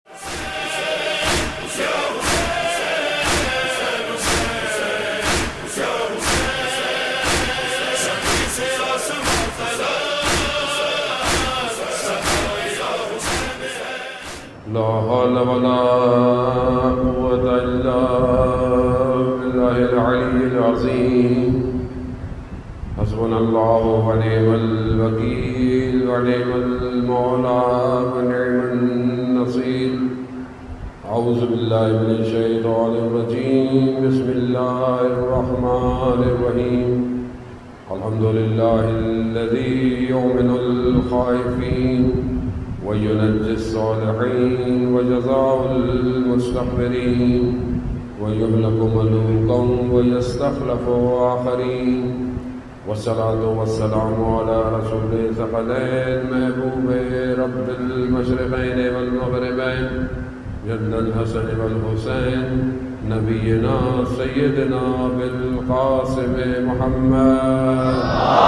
لا حول ولا قوة إلا بالله العلي العظيم حسبنا الله ونعم الوكيل ونعم المولى ونعم النصير أعوذ بالله من الشيطان الرجيم بسم الله الرحمن الرحيم الحمد لله الذي يؤمن الخائفين وينجي الصالحين وجزاء المستكبرين ويهلك ملوكا ويستخلف آخرين والصلاة والسلام على رسول ثقلين محبوب رب المشرقين والمغربين جد الحسن والحسين نبينا سيدنا بالقاسم محمد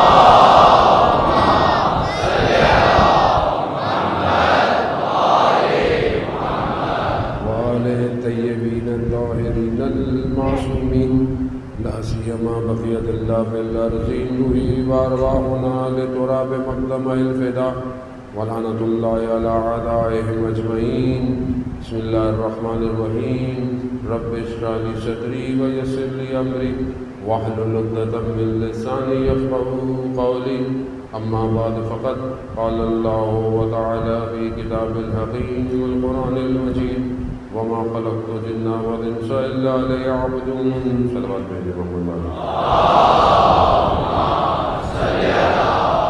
الطيبين الطاهرين المعصومين لا سيما بقية الله في الأرض نهي وأرواحنا لتراب مقدم الفداء ولعنة الله على أعدائهم أجمعين بسم الله الرحمن الرحيم رب اشرح لي صدري ويسر لي أمري واحلل عقدة من لساني يفقهوا قولي أما بعد فقد قال الله تعالى في كتاب الحكيم والقرآن المجيد وما خلقت الجن والإنس إلا ليعبدون صلوات محمد صل على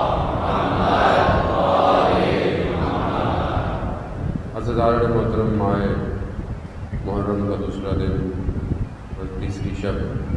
محمد عزیزان محترم ماہ محرم کا دوسرا دن اور تیسری شب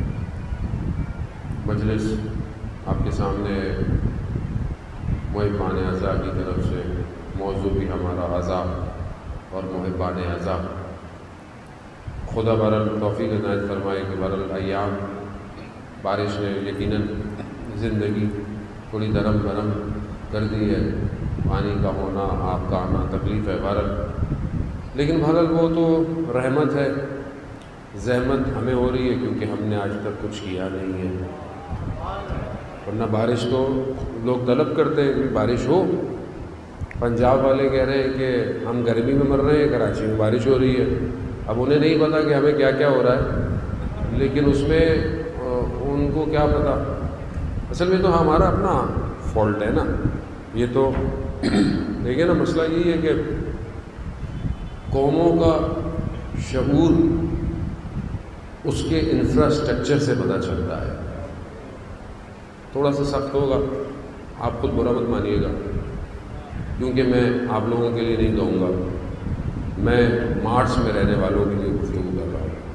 مجلس آپ کے سامنے محبان اعضاء کی طرف سے موضوع بھی ہمارا اعضاء اور محبان اعضاء خدا بہرحال توفیق عنایت فرمائے کہ بہرحال ایام بارش نے یقیناً زندگی تھوڑی درم برم کر دی ہے، پانی کا ہونا آپ کا آنا تکلیف ہے بہرحال، لیکن بہرحال وہ تو رحمت ہے، زحمت ہمیں ہو رہی ہے کیونکہ ہم نے آج تک کچھ کیا نہیں ہے، ورنہ بارش تو لوگ طلب کرتے ہیں کہ بارش ہو۔ پنجاب والے کہہ رہے ہیں کہ ہم گرمی میں مر رہے ہیں، کراچی میں بارش ہو رہی ہے۔ اب انہیں نہیں پتا کہ ہمیں کیا کیا ہو رہا ہے، لیکن اس میں ان کو کیا پتا، اصل میں تو ہمارا اپنا فالٹ ہے نا یہ تو۔ دیکھیں نا، مسئلہ یہی ہے کہ قوموں کا شعور اس کے انفراسٹرکچر سے پتہ چلتا ہے۔ تھوڑا سا سخت ہوگا، آپ خود برا مت مانیے گا، کیونکہ میں آپ لوگوں کے لیے نہیں کہوں گا، میں مارس میں رہنے والوں کے لیے گفتگو کر رہا ہوں۔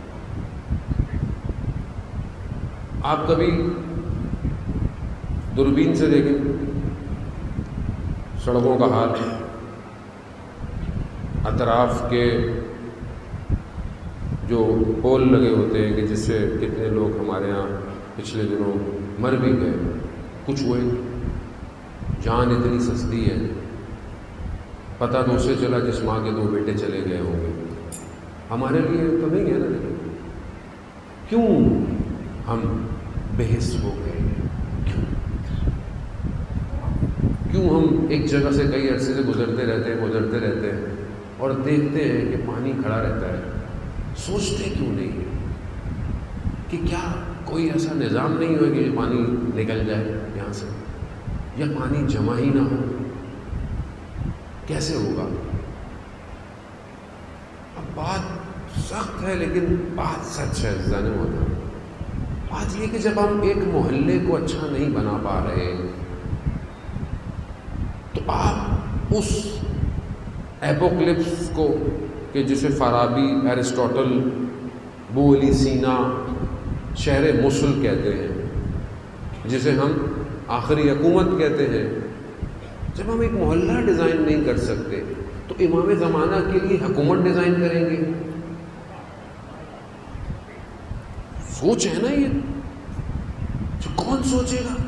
آپ کبھی دوربین سے دیکھیں سڑکوں کا حال، اطراف کے جو پول لگے ہوتے ہیں کہ جس سے کتنے لوگ ہمارے ہاں پچھلے دنوں مر بھی گئے، کچھ ہوئے، جان اتنی سستی ہے، پتہ تو اسے چلا جس ماں کے 2 بیٹے چلے گئے ہوں گے۔ ہمارے لیے تو نہیں ہے نا، لیکن کیوں ہم بے حس ہو گئے؟ کیوں ہم ایک جگہ سے کئی عرصے سے گزرتے رہتے ہیں اور دیکھتے ہیں کہ پانی کھڑا رہتا ہے، سوچتے کیوں نہیں کہ کیا کوئی ایسا نظام نہیں ہو کہ پانی نکل جائے یہاں سے، یا پانی جمع ہی نہ ہو؟ کیسے ہوگا؟ اب بات سخت ہے لیکن بات سچ ہے عزیزان محترم۔ بات یہ کہ جب ہم ایک محلے کو اچھا نہیں بنا پا رہے تو آپ اس ایپوکلپس کو کہ جسے فارابی، ایرسٹوٹل، ابو علی سینا شہر موصل کہتے ہیں، جسے ہم آخری حکومت کہتے ہیں، جب ہم ایک محلہ ڈیزائن نہیں کر سکتے تو امام زمانہ کے لیے حکومت ڈیزائن کریں گے؟ سوچ ہے نا یہ، جو کون سوچے گا؟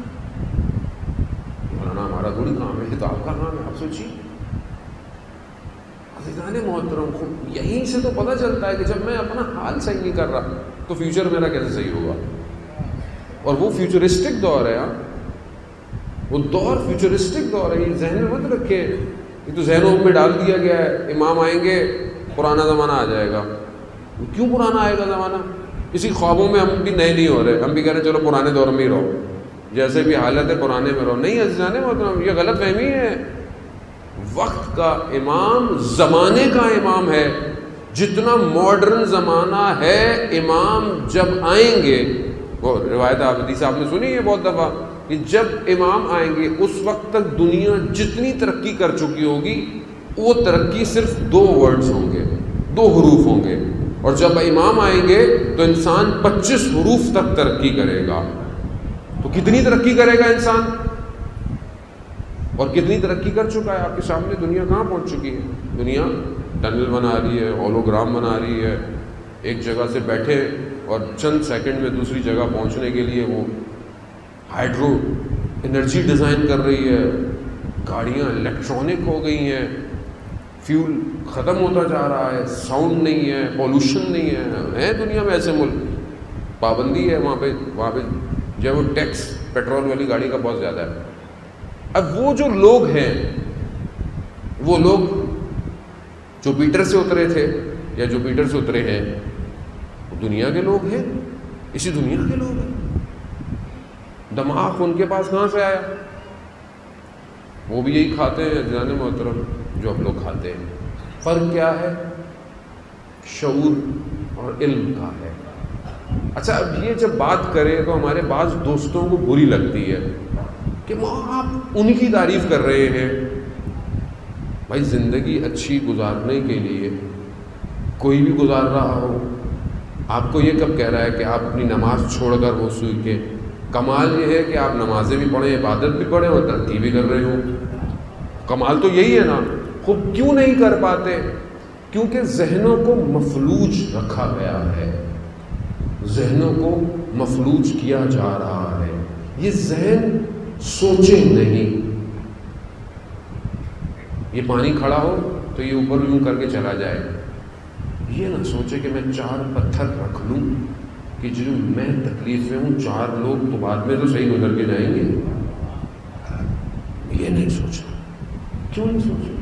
مولانا ہمارا تھوڑی کام ہے، یہ تو آپ کا کام ہے، آپ سوچیے۔ عزیزان محترم، یہیں سے تو پتہ چلتا ہے کہ جب میں اپنا حال صحیح نہیں کر رہا تو فیوچر میرا کیسے صحیح ہوگا. اور وہ فیوچرسٹک دور ہے. وہ دور فیوچرسٹک دور ہے. یہ ذہن میں مت رکھے، یہ تو ذہنوں میں ڈال دیا گیا ہے امام آئیں گے پرانا زمانہ آ جائے گا. کیوں پرانا آئے گا زمانہ؟ اسی خوابوں میں ہم بھی نئے نہیں ہو رہے، ہم بھی کہہ رہے چلو پرانے دور میں ہی رہو، جیسے بھی حالت ہے پرانے میں رہو. نہیں عزیزان محترم، یہ غلط فہمی ہے. وقت کا امام زمانے کا امام ہے. جتنا ماڈرن زمانہ ہے، امام جب آئیں گے، وہ روایت حدیث آپ نے سنی ہے بہت دفعہ کہ جب امام آئیں گے اس وقت تک دنیا جتنی ترقی کر چکی ہوگی وہ ترقی صرف 2 ورڈز ہوں گے، 2 حروف ہوں گے. اور جب امام آئیں گے تو انسان 25 حروف تک ترقی کرے گا. تو کتنی ترقی کرے گا انسان؟ اور کتنی ترقی کر چکا ہے آپ کے سامنے. دنیا کہاں پہنچ چکی ہے؟ دنیا ٹنل بنا رہی ہے، ہولوگرام بنا رہی ہے. ایک جگہ سے بیٹھے اور چند سیکنڈ میں دوسری جگہ پہنچنے کے لیے وہ ہائیڈرو انرجی ڈیزائن کر رہی ہے. گاڑیاں الیکٹرانک ہو گئی ہیں، فیول ختم ہوتا جا رہا ہے، ساؤنڈ نہیں ہے، پولوشن نہیں ہے. دنیا میں ایسے ملک پابندی ہے وہاں پہ جو ہے وہ ٹیکس پیٹرول والی گاڑی کا بہت زیادہ ہے. اب وہ جو لوگ ہیں، وہ لوگ جو پیٹر سے اترے تھے یا جو پیٹر سے اترے ہیں، وہ دنیا کے لوگ ہیں، اسی دنیا کے لوگ ہیں. دماغ ان کے پاس کہاں سے آیا؟ وہ بھی یہی کھاتے ہیں عزیزان محترم جو ہم لوگ کھاتے ہیں. فرق کیا ہے؟ شعور اور علم کا ہے. اچھا، اب یہ جب بات کریں تو ہمارے بعض دوستوں کو بری لگتی ہے کہ آپ ان کی تعریف کر رہے ہیں. بھائی زندگی اچھی گزارنے کے لیے کوئی بھی گزار رہا ہو، آپ کو یہ کب کہہ رہا ہے کہ آپ اپنی نماز چھوڑ کر وہ سوچیں؟ کمال یہ ہے کہ آپ نمازیں بھی پڑھیں، عبادت بھی پڑھیں اور ترقی بھی کر رہے ہوں. کمال تو یہی ہے نا. خوب کیوں نہیں کر پاتے؟ کیونکہ ذہنوں کو مفلوج رکھا گیا ہے، ذہنوں کو مفلوج کیا جا رہا ہے. یہ ذہن سوچے نہیں. یہ پانی کھڑا ہو تو یہ اوپر یوں کر کے چلا جائے. یہ نہ سوچے کہ میں 4 پتھر رکھ لوں کہ جو میں تکلیف میں ہوں 4 لوگ تو بعد میں تو صحیح گزر کے جائیں گے. یہ نہیں سوچا. کیوں نہیں سوچا؟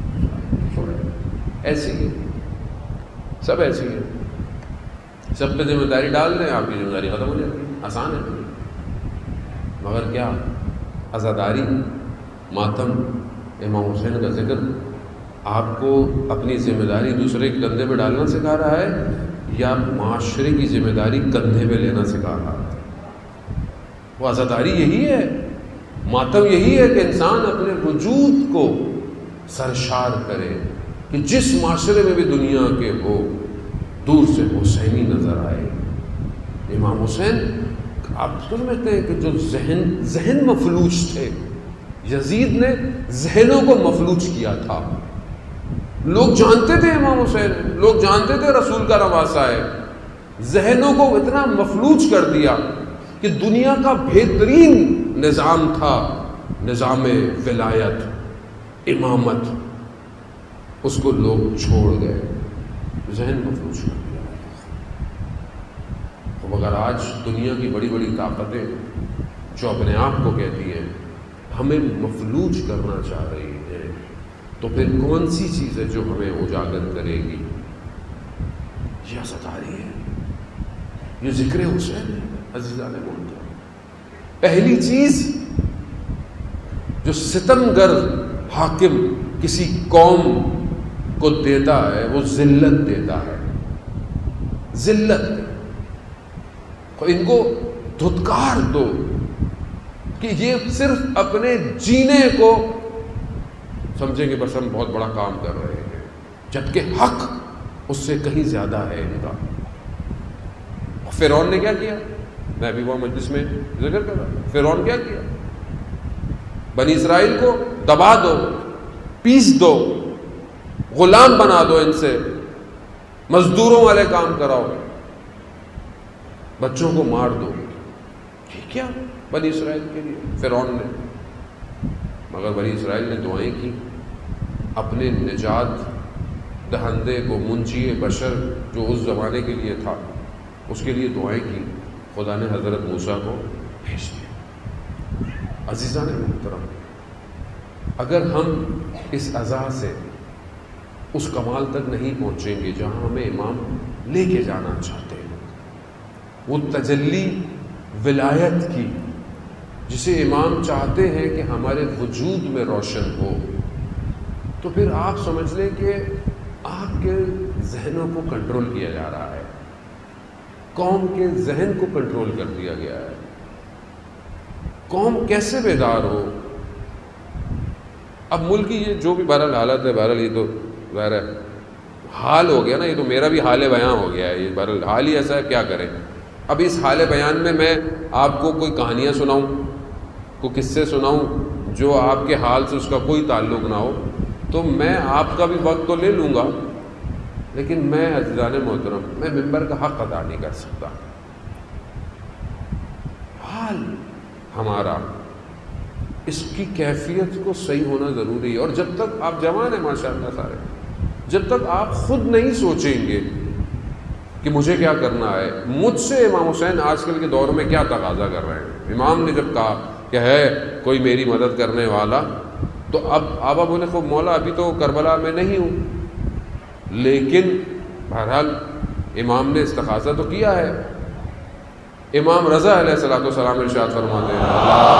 ایسی ہے، سب ایسی ہے. سب پہ ذمہ داری ڈال دیں، آپ کی ذمہ داری ختم ہو جاتی ہے. آسان ہے. مگر کیا عزاداری، ماتم، امام حسین کا ذکر آپ کو اپنی ذمہ داری دوسرے کے کندھے پہ ڈالنا سکھا رہا ہے یا معاشرے کی ذمہ داری کندھے پہ لینا سکھا رہا ہے؟ وہ عزاداری یہی ہے، ماتم یہی ہے کہ انسان اپنے وجود کو سرشار کرے کہ جس معاشرے میں بھی دنیا کے ہو دور سے حسینی نظر آئے. امام حسین آپ سمجھتے ہیں کہ جو ذہن مفلوج تھے، یزید نے ذہنوں کو مفلوج کیا تھا. لوگ جانتے تھے امام حسین، لوگ جانتے تھے رسول کا نواسا ہے، ذہنوں کو اتنا مفلوج کر دیا کہ دنیا کا بہترین نظام تھا، نظام ولایت، امامت، اس کو لوگ چھوڑ گئے، ذہن مفلوج کر دیا. مگر آج دنیا کی بڑی بڑی طاقتیں جو اپنے آپ کو کہتی ہیں ہمیں مفلوج کرنا چاہ رہی ہیں، تو پھر کون سی چیز ہے جو ہمیں اجاگر کرے گی؟ یہ عزاداری ہے، یہ ذکر حسین ہے. عزیزان محترم، پہلی چیز جو ستمگر حاکم کسی قوم کو دیتا ہے وہ ذلت دیتا ہے. ذلت ان کو دھتکار دو کہ یہ صرف اپنے جینے کو سمجھیں کہ بس ہم بہت بڑا کام کر رہے ہیں، جبکہ حق اس سے کہیں زیادہ ہے ان کا. فرعون نے کیا کیا؟ میں ابھی وہ مجلس میں ذکر کر رہا ہوں. فرعون کیا کیا؟ بنی اسرائیل کو دبا دو، پیس دو، غلام بنا دو، ان سے مزدوروں والے کام کراؤ، بچوں کو مار دو. یہ کیا بنی اسرائیل کے لیے فرعون نے؟ مگر بنی اسرائیل نے دعائیں کی، اپنے نجات دہندے کو، منجی بشر جو اس زمانے کے لیے تھا، اس کے لیے دعائیں کی، خدا نے حضرت موسیٰ کو بھیج دیا۔ عزیزان محترم، اگر ہم اس عزا سے اس کمال تک نہیں پہنچیں گے جہاں ہمیں امام لے کے جانا چاہتے ہیں، وہ تجلی ولایت کی جسے امام چاہتے ہیں کہ ہمارے وجود میں روشن ہو، تو پھر آپ سمجھ لیں کہ آپ کے ذہنوں کو کنٹرول کیا جا رہا ہے، قوم کے ذہن کو کنٹرول کر دیا گیا ہے۔ قوم کیسے بیدار ہو؟ اب ملک کی یہ جو بھی بہرحال حالت ہے، بہرحال یہ تو ظاہر ہے حال ہو گیا نا، یہ تو میرا بھی حال بیان ہو گیا ہے، یہ بہرحال حال ہی ایسا ہے، کیا کریں۔ اب اس حال بیان میں آپ کو کوئی کہانیاں سناؤں، کوئی قصے سناؤں جو آپ کے حال سے اس کا کوئی تعلق نہ ہو، تو میں آپ کا بھی وقت تو لے لوں گا، لیکن میں عزیزان محترم میں ممبر کا حق ادا نہیں کر سکتا۔ حال ہمارا، اس کی کیفیت کو صحیح ہونا ضروری ہے، اور جب تک آپ جوان ہیں ماشاءاللہ سارے، جب تک آپ خود نہیں سوچیں گے کہ مجھے کیا کرنا ہے، مجھ سے امام حسین آج کل کے دور میں کیا تقاضا کر رہے ہیں۔ امام نے جب کہا کہ ہے کوئی میری مدد کرنے والا، تو اب آبا بولے خوب مولا ابھی تو کربلا میں نہیں ہوں، لیکن بہرحال امام نے استغاثہ تو کیا ہے۔ امام رضا علیہ الصلوۃ والسلام ارشاد فرماتے ہیں،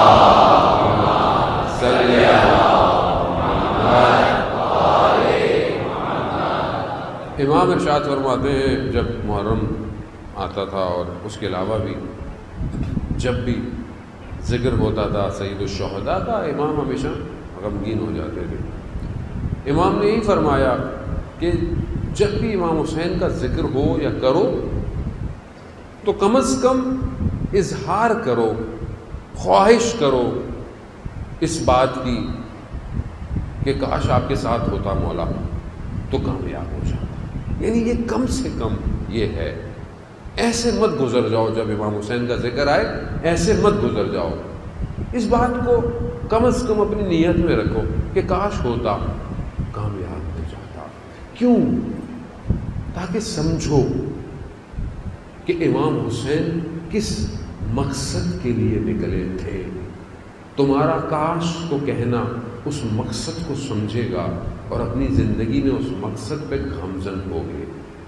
امام ارشاد فرماتے ہیں جب محرم آتا تھا اور اس کے علاوہ بھی جب بھی ذکر ہوتا تھا سید الشہداء کا، امام ہمیشہ غمگین ہو جاتے تھے۔ امام نے یہی فرمایا کہ جب بھی امام حسین کا ذکر ہو یا کرو تو کم از کم اظہار کرو، خواہش کرو اس بات کی کہ کاش آپ کے ساتھ ہوتا مولا تو کامیاب ہو جاتا۔ یعنی یہ کم سے کم یہ ہے، ایسے مت گزر جاؤ جب امام حسین کا ذکر آئے، ایسے مت گزر جاؤ۔ اس بات کو کم از کم اپنی نیت میں رکھو کہ کاش ہوتا، کامیاب ہو جاتا۔ کیوں؟ تاکہ سمجھو کہ امام حسین کس مقصد کے لیے نکلے تھے۔ تمہارا کاش کو کہنا اس مقصد کو سمجھے گا اور اپنی زندگی میں اس مقصد پہ گامزن ہوگے۔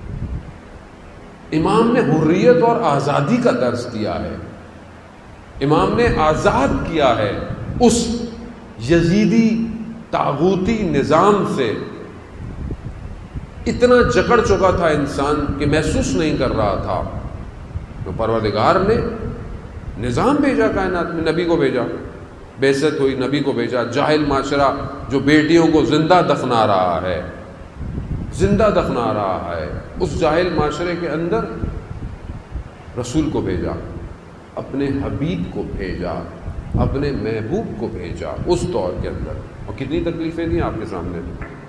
امام نے حریت اور آزادی کا درس دیا ہے، امام نے آزاد کیا ہے اس یزیدی طاغوتی نظام سے۔ اتنا جکڑ چکا تھا انسان کہ محسوس نہیں کر رہا تھا، تو پروردگار نے نظام بھیجا کائنات میں، نبی کو بھیجا، بعثت ہوئی، نبی کو بھیجا۔ جاہل معاشرہ جو بیٹیوں کو زندہ دفنا رہا ہے، زندہ دفنا رہا ہے، اس جاہل معاشرے کے اندر رسول کو بھیجا، اپنے حبیب کو بھیجا، اپنے محبوب کو بھیجا اس دور کے اندر، اور کتنی تکلیفیں تھیں آپ کے سامنے۔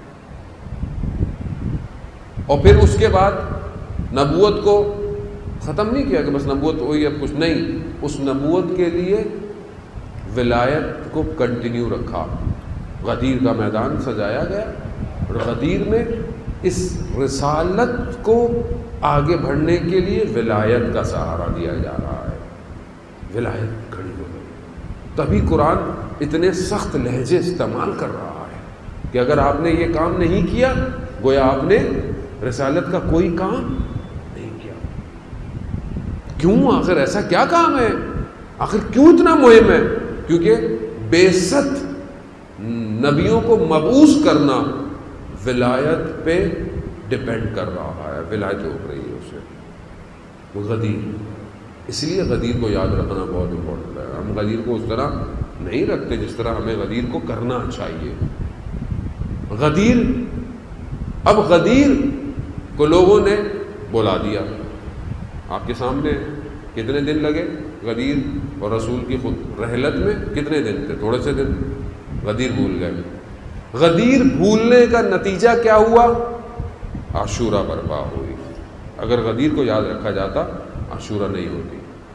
اور پھر اس کے بعد نبوت کو ختم نہیں کیا کہ بس نبوت ہوئی اب کچھ نہیں، اس نبوت کے لیے ولایت کو کنٹینیو رکھا۔ غدیر کا میدان سجایا گیا اور غدیر میں اس رسالت کو آگے بڑھنے کے لیے ولایت کا سہارا دیا جا رہا ہے، ولایت کھڑی ہو گئی۔ تبھی قرآن اتنے سخت لہجے استعمال کر رہا ہے کہ اگر آپ نے یہ کام نہیں کیا گویا آپ نے رسالت کا کوئی کام نہیں کیا۔ کیوں؟ آخر ایسا کیا کام ہے؟ آخر کیوں اتنا مہم ہے؟ کیونکہ بعثت، نبیوں کو مبعوث کرنا ولایت پہ ڈپینڈ کر رہا ہے، ولایت ہو رہی ہے اسے۔ غدیر، اس لیے غدیر کو یاد رکھنا بہت امپورٹنٹ ہے۔ ہم غدیر کو اس طرح نہیں رکھتے جس طرح ہمیں غدیر کو کرنا چاہیے۔ غدیر، اب غدیر کو لوگوں نے بلا دیا آپ کے سامنے۔ کتنے دن لگے غدیر اور رسول کی خود رحلت میں؟ کتنے دن تھے؟ تھوڑے سے دن۔ غدیر بھول گئے۔ غدیر بھولنے کا نتیجہ کیا ہوا؟ عاشورہ برپا ہوئی۔ اگر غدیر کو یاد رکھا جاتا عاشورہ نہیں ہوتی۔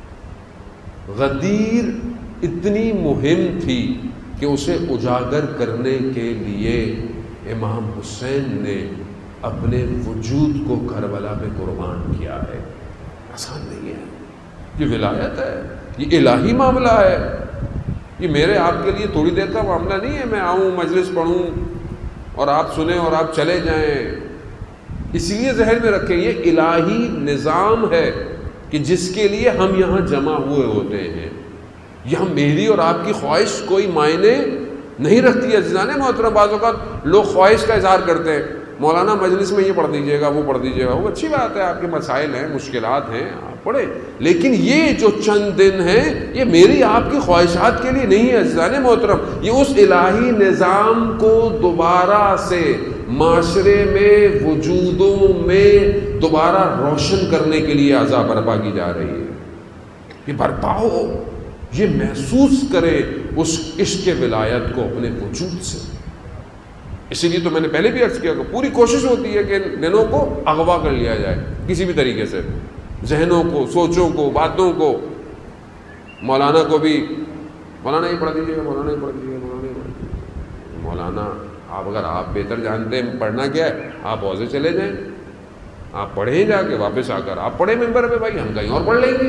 غدیر اتنی مہم تھی کہ اسے اجاگر کرنے کے لیے امام حسین نے اپنے وجود کو کربلا میں قربان کیا ہے. آسان نہیں ہے. یہ ولایت ہے، یہ الہی معاملہ ہے. یہ میرے آپ کے لیے تھوڑی دیر کا معاملہ نہیں ہے. میں آؤں، مجلس پڑھوں اور آپ سنیں اور آپ چلے جائیں. اسی لیے ذہن میں رکھیں یہ الہی نظام ہے کہ جس کے لیے ہم یہاں جمع ہوئے ہوتے ہیں. یہاں میری اور آپ کی خواہش کوئی معنی نہیں رکھتی ہے. عزیزان محترم، بعض اوقات لوگ خواہش کا اظہار کرتے ہیں، مولانا مجلس میں یہ پڑھ دیجیے گا، وہ پڑھ دیجیے گا. وہ اچھی بات ہے، آپ کے مسائل ہیں، مشکلات ہیں، آپ پڑھیں. لیکن یہ جو چند دن ہیں یہ میری آپ کی خواہشات کے لیے نہیں ہے. عزیزان محترم، یہ اس الہی نظام کو دوبارہ سے معاشرے میں، وجودوں میں دوبارہ روشن کرنے کے لیے اعضاء برپا کی جا رہی ہے. یہ برپا ہو، یہ محسوس کرے اس عشق ولایت کو اپنے وجود سے. اسی لیے تو میں نے پہلے بھی عرض کیا کہ پوری کوشش ہوتی ہے کہ دلوں کو اغوا کر لیا جائے کسی بھی طریقے سے، ذہنوں کو، سوچوں کو، باتوں کو. مولانا کو بھی مولانا ہی پڑھ دیجیے گا، مولانا ہی پڑھ دیجیے گا، مولانا ہی پڑھ دیجیے گا. مولانا اگر آپ بہتر جانتے ہیں پڑھنا کیا ہے، آپ حوضے چلے جائیں، آپ پڑھیں جا کے، واپس آ کر آپ پڑھیں ممبر پہ. بھائی ہم کہیں اور پڑھ لیں گے.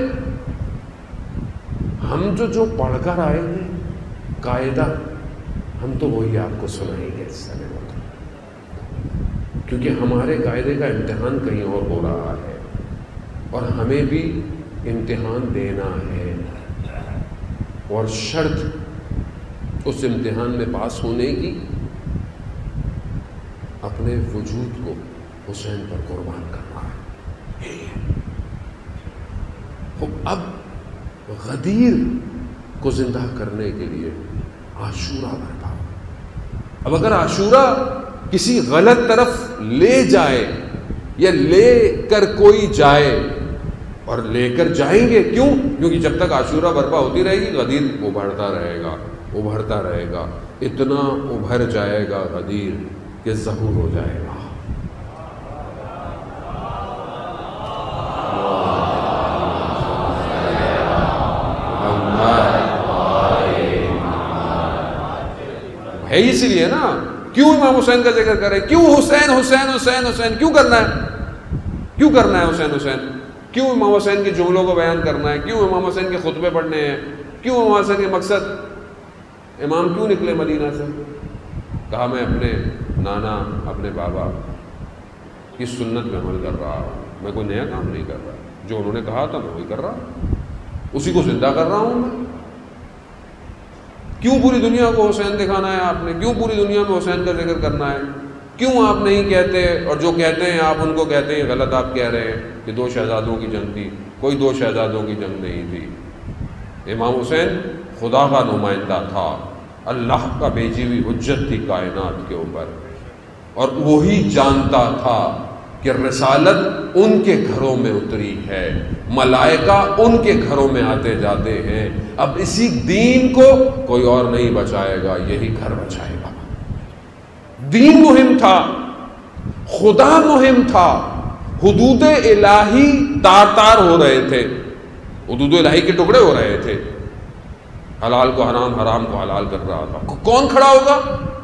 ہم جو پڑھ کر آئے ہیں قاعدہ، ہم تو وہی آپ کو سنائیں گے اس سمے، کیونکہ ہمارے قاعدے کا امتحان کہیں اور ہو رہا ہے اور ہمیں بھی امتحان دینا ہے. اور شرط اس امتحان میں پاس ہونے کی اپنے وجود کو حسین پر قربان کرنا ہے. اب غدیر کو زندہ کرنے کے لیے عاشورہ برپا. اب اگر عاشورہ کسی غلط طرف لے جائے یا لے کر کوئی جائے، اور لے کر جائیں گے، کیوں؟ کیونکہ جب تک عاشورہ برپا ہوتی رہے گی غدیر ابھرتا رہے گا، ابھرتا رہے گا. اتنا ابھر جائے گا غدیر کہ ظہور ہو جائے گا. ہے اسی لیے نا، کیوں امام حسین کا ذکر کرے؟ کیوں حسین حسین حسین حسین کیوں کرنا ہے؟ کیوں کرنا ہے حسین حسین؟ کیوں امام حسین کے جملوں کو بیان کرنا ہے؟ کیوں امام حسین کے خطبے پڑھنے ہیں؟ کیوں امام حسین کے مقصد؟ امام کیوں نکلے مدینہ سے؟ کہا میں اپنے نانا، اپنے بابا کی سنت میں عمل کر رہا ہوں، میں کوئی نیا کام نہیں کر رہا. جو انہوں نے کہا تھا میں وہی کر رہا ہوں، اسی کو زندہ کر رہا ہوں میں. کیوں پوری دنیا کو حسین دکھانا ہے آپ نے؟ کیوں پوری دنیا میں حسین کا ذکر کرنا ہے؟ کیوں آپ نہیں کہتے، اور جو کہتے ہیں آپ ان کو کہتے ہیں غلط آپ کہہ رہے ہیں کہ 2 شہزادوں کی جنگ تھی؟ کوئی 2 شہزادوں کی جنگ نہیں تھی. امام حسین خدا کا نمائندہ تھا، اللہ کا بھیجی ہوئی حجت تھی کائنات کے اوپر، اور وہی جانتا تھا کہ رسالت ان کے گھروں میں اتری ہے، ملائکہ ان کے گھروں میں آتے جاتے ہیں. اب اسی دین کو کوئی اور نہیں بچائے گا، یہی گھر بچائے گا. دین مہم تھا، خدا مہم تھا. حدود الہی تار تار ہو رہے تھے، حدود الہی کے ٹکڑے ہو رہے تھے. حلال کو حرام، حرام کو حلال کر رہا تھا. کون کھڑا ہوگا؟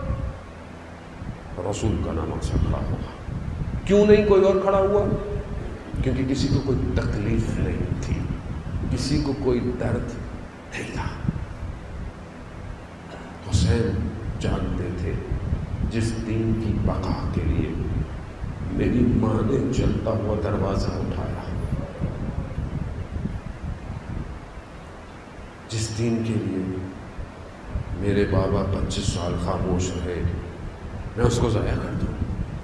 رسول کا نام سے کھڑا ہوگا. کیوں نہیں کوئی اور کھڑا ہوا؟ کیونکہ کسی کو کوئی تکلیف نہیں تھی، کسی کو کوئی درد نہیں تھا. حسین جانتے تھے جس دین کی بقا کے لیے میری ماں نے چلتا ہوا دروازہ اٹھایا، جس دین کے لیے میرے بابا 25 سال خاموش رہے، میں اس کو ضائع کر دوں؟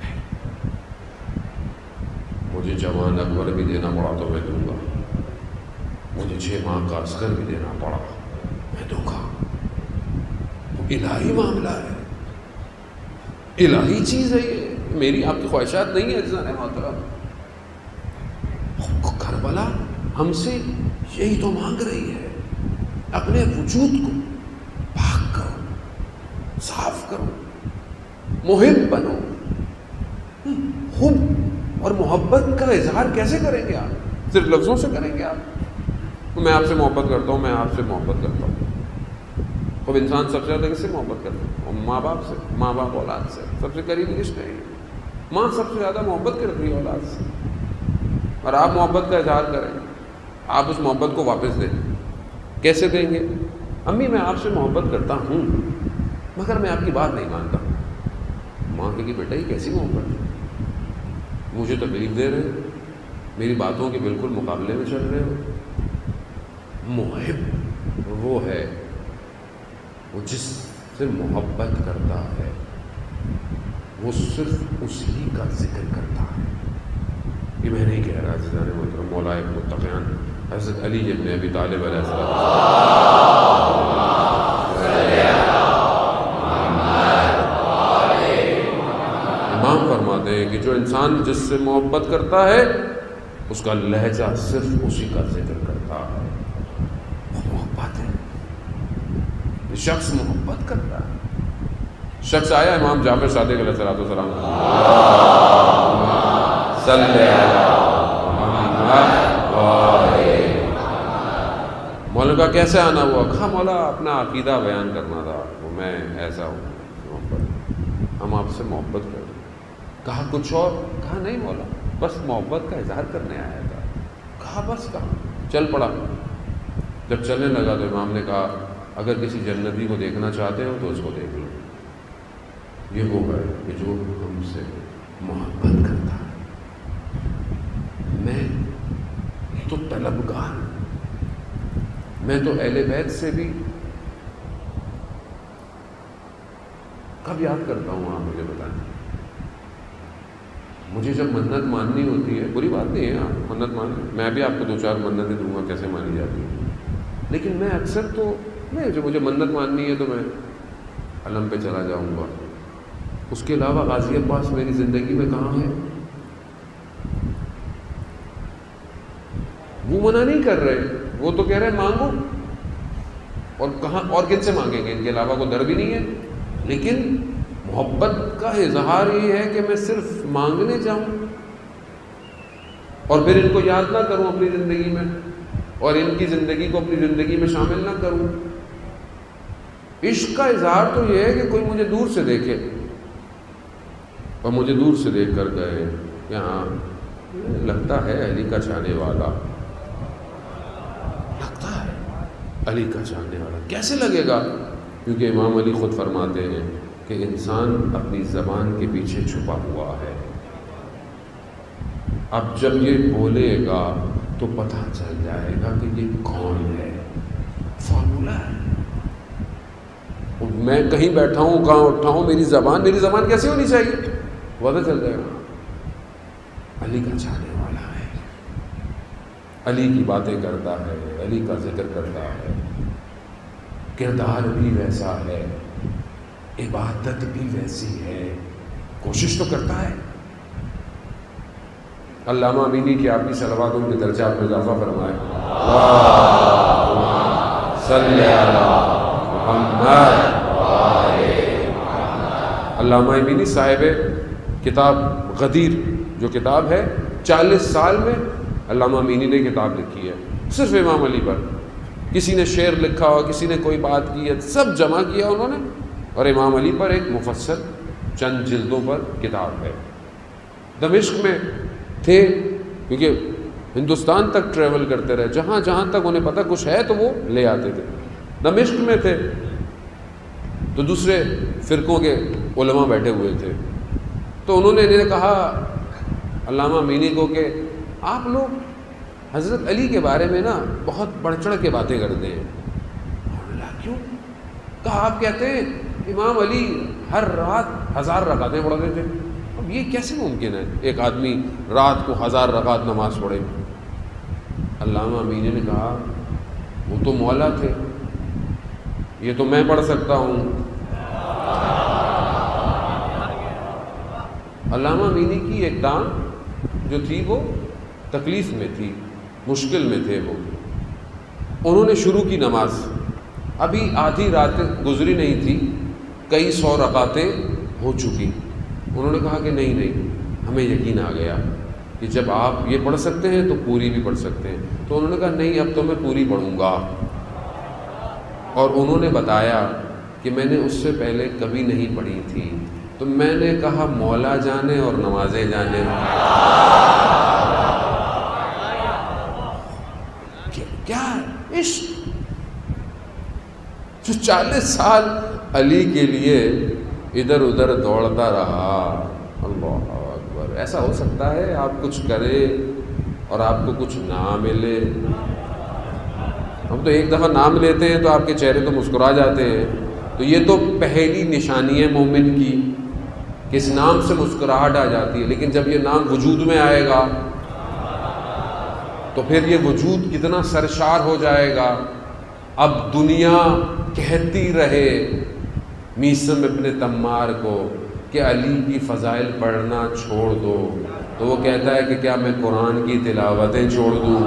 مجھے جوان اکبر بھی دینا پڑا تو میں دوں گا، مجھے 6 ماہ کا اصغر بھی دینا پڑا میں دوں گا. الہی معاملہ ہے، الہی چیز ہے یہ، میری آپ کی خواہشات نہیں ہے. عزیزان محترم، کربلا ہم سے یہی تو مانگ رہی ہے، اپنے وجود کو پاک کرو، صاف کرو، محب بنو. حب اور محبت کا اظہار کیسے کریں گے آپ؟ صرف لفظوں سے کریں گے آپ؟ میں آپ سے محبت کرتا ہوں، میں آپ سے محبت کرتا ہوں. اب انسان سب سے زیادہ کس سے محبت کرتا ہے؟ ماں باپ سے، ماں باپ اولاد سے، سب سے قریبی رشتے ہیں. ماں سب سے زیادہ محبت کرتی ہے اولاد سے، اور آپ محبت کا اظہار کریں، آپ اس محبت کو واپس دیں۔ کیسے دیں گے؟ امی میں آپ سے محبت کرتا ہوں مگر میں آپ کی بات نہیں مانتا۔ ماں کہے گی بیٹا یہ کیسی محبت ہے، مجھے تکلیف دے رہے ہو، میری باتوں کے بالکل مقابلے میں چل رہے ہو۔ محب وہ ہے وہ جس سے محبت کرتا ہے، وہ صرف اسی کا ذکر کرتا ہے۔ یہ میں نہیں کہہ رہا عزیزان محترم، مولا متقیان حضرت علی ابن ابی طالب علیہ السلام امام فرماتے ہیں کہ جو انسان جس سے محبت کرتا ہے اس کا لہجہ صرف اسی کا ذکر کرتا ہے۔ وہ محبت ہے، شخص محبت کرتا ہے۔ شخص آیا امام جعفر صادق علیہ السلام صلی مولا کا کیسے آنا ہوا؟ کہا مولا اپنا عقیدہ بیان کرنا تھا، وہ میں ایسا ہوں محبت، ہم آپ سے محبت کریں۔ کہا کچھ اور؟ کہا نہیں مولا بس محبت کا اظہار کرنے آیا تھا۔ کہا بس کہا، چل پڑا۔ جب چلنے لگا تو امام نے کہا اگر کسی جنتی کو دیکھنا چاہتے ہو تو اس کو دیکھ لو، یہ وہ ہے کہ جو ہم سے محبت کرتا ہے۔ میں تو طلبگار، میں تو اہل بیت سے بھی کب یاد کرتا ہوں، آپ مجھے بتائیں۔ مجھے جب منت ماننی ہوتی ہے، بری بات نہیں ہے آپ منت مان، میں بھی آپ کو 2-4 منتیں دوں گا کیسے مانی جاتی ہیں، لیکن میں اکثر تو نہیں، جو مجھے منت ماننی ہے تو میں علم پہ چلا جاؤں گا، اس کے علاوہ غازی عباس میری زندگی میں کہاں ہے؟ وہ منع نہیں کر رہے، وہ تو کہہ رہے ہیں مانگو، اور کہاں اور کن سے مانگیں گے، ان کے علاوہ کوئی در بھی نہیں ہے۔ لیکن محبت کا اظہار یہ ہے کہ میں صرف مانگنے جاؤں اور پھر ان کو یاد نہ کروں اپنی زندگی میں، اور ان کی زندگی کو اپنی زندگی میں شامل نہ کروں۔ عشق کا اظہار تو یہ ہے کہ کوئی مجھے دور سے دیکھے، اور مجھے دور سے دیکھ کر گئے یہاں لگتا ہے علی کا چاہنے والا، لگتا ہے علی کا چاہنے والا۔ کیسے لگے گا؟ کیونکہ امام علی خود فرماتے ہیں کہ انسان اپنی زبان کے پیچھے چھپا ہوا ہے، اب جب یہ بولے گا تو پتہ چل جائے گا کہ یہ کون ہے۔ فارمولہ ہے، میں کہیں بیٹھا ہوں، کہاں اٹھا ہوں، میری زبان کیسے ہونی چاہیے، پتہ چل جائے گا علی کا چاہنے والا ہے، علی کی باتیں کرتا ہے، علی کا ذکر کرتا ہے، کردار بھی ویسا ہے، عبادت بھی ویسی ہے، کوشش تو کرتا ہے۔ علامہ امینی کی آپ کی صلوات کے درجات میں اضافہ فرمائے، اللہم صلی علی محمد۔ علامہ امینی صاحب کتاب غدیر جو کتاب ہے، 40 سال میں علامہ امینی نے کتاب لکھی ہے صرف امام علی پر۔ کسی نے شعر لکھا ہو، کسی نے کوئی بات کی ہے، سب جمع کیا انہوں نے، اور امام علی پر ایک مفصل چند جلدوں پر کتاب ہے۔ دمشق میں تھے، کیونکہ ہندوستان تک ٹریول کرتے رہے، جہاں جہاں تک انہیں پتہ کچھ ہے تو وہ لے آتے تھے۔ دمشق میں تھے تو دوسرے فرقوں کے علماء بیٹھے ہوئے تھے، تو انہوں نے انہیں کہا علامہ امینی کو کہ آپ لوگ حضرت علی کے بارے میں نا بہت بڑھ چڑھ کے باتیں کرتے ہیں۔ اللہ کیوں؟ کہا آپ کہتے ہیں امام علی ہر رات 1000 رکعتیں پڑھتے تھے، اب یہ کیسے ممکن ہے ایک آدمی رات کو 1000 رکعت نماز پڑھے؟ علامہ امینی نے کہا وہ تو مولا تھے، یہ تو میں پڑھ سکتا ہوں۔ علامہ امینی کی ایک ٹانگ جو تھی وہ تکلیف میں تھی، مشکل میں تھے وہ، انہوں نے شروع کی نماز، ابھی آدھی رات گزری نہیں تھی، کئی 100 رکعتیں ہو چکی۔ انہوں نے کہا کہ نہیں، ہمیں یقین آ گیا کہ جب آپ یہ پڑھ سکتے ہیں تو پوری بھی پڑھ سکتے ہیں۔ تو انہوں نے کہا نہیں، اب تو میں پوری پڑھوں گا، اور انہوں نے بتایا کہ میں نے اس سے پہلے کبھی نہیں پڑھی تھی، تو میں نے کہا مولا جانے اور نمازیں جانے. کیا عشق جو 40 سال علی کے لیے ادھر ادھر دوڑتا رہا. اللہ اکبر. ایسا ہو سکتا ہے آپ کچھ کریں اور آپ کو کچھ نہ ملے؟ ہم تو ایک دفعہ نام لیتے ہیں تو آپ کے چہرے تو مسکرا جاتے ہیں. تو یہ تو پہلی نشانی ہے مومن کی کہ اس نام سے مسکراہٹ آ جاتی ہے. لیکن جب یہ نام وجود میں آئے گا تو پھر یہ وجود کتنا سرشار ہو جائے گا. اب دنیا کہتی رہے میثم ابن تمار کو کہ علی کی فضائل پڑھنا چھوڑ دو، تو وہ کہتا ہے کہ کیا میں قرآن کی تلاوتیں چھوڑ دوں؟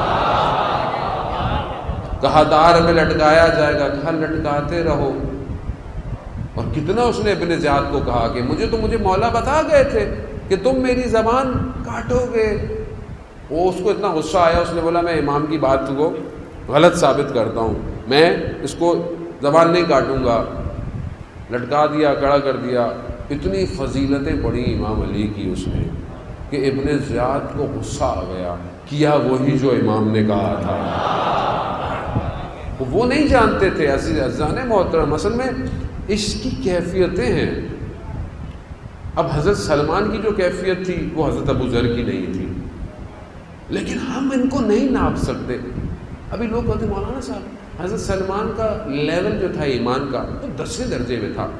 کہا دار میں لٹکایا جائے گا، کہا لٹکاتے رہو. اور کتنا اس نے ابن زیاد کو کہا کہ مجھے مولا بتا گئے تھے کہ تم میری زبان کاٹو گے. وہ اس کو اتنا غصہ آیا، اس نے بولا میں امام کی بات کو غلط ثابت کرتا ہوں، میں اس کو زبان نہیں کاٹوں گا. لٹکا دیا، کڑا کر دیا. اتنی فضیلتیں پڑھی امام علی کی اس نے کہ ابن زیاد کو غصہ آ گیا. کیا وہی جو امام نے کہا تھا. وہ نہیں جانتے تھے. عزیزان محترم، اصل میں عشق کی کیفیتیں ہیں. اب حضرت سلمان کی جو کیفیت تھی وہ حضرت ابو ذر کی نہیں تھی، لیکن ہم ان کو نہیں ناپ سکتے. ابھی لوگ کہتے ہیں مولانا صاحب حضرت سلمان کا لیول جو تھا ایمان کا وہ 10ویں درجے میں تھا،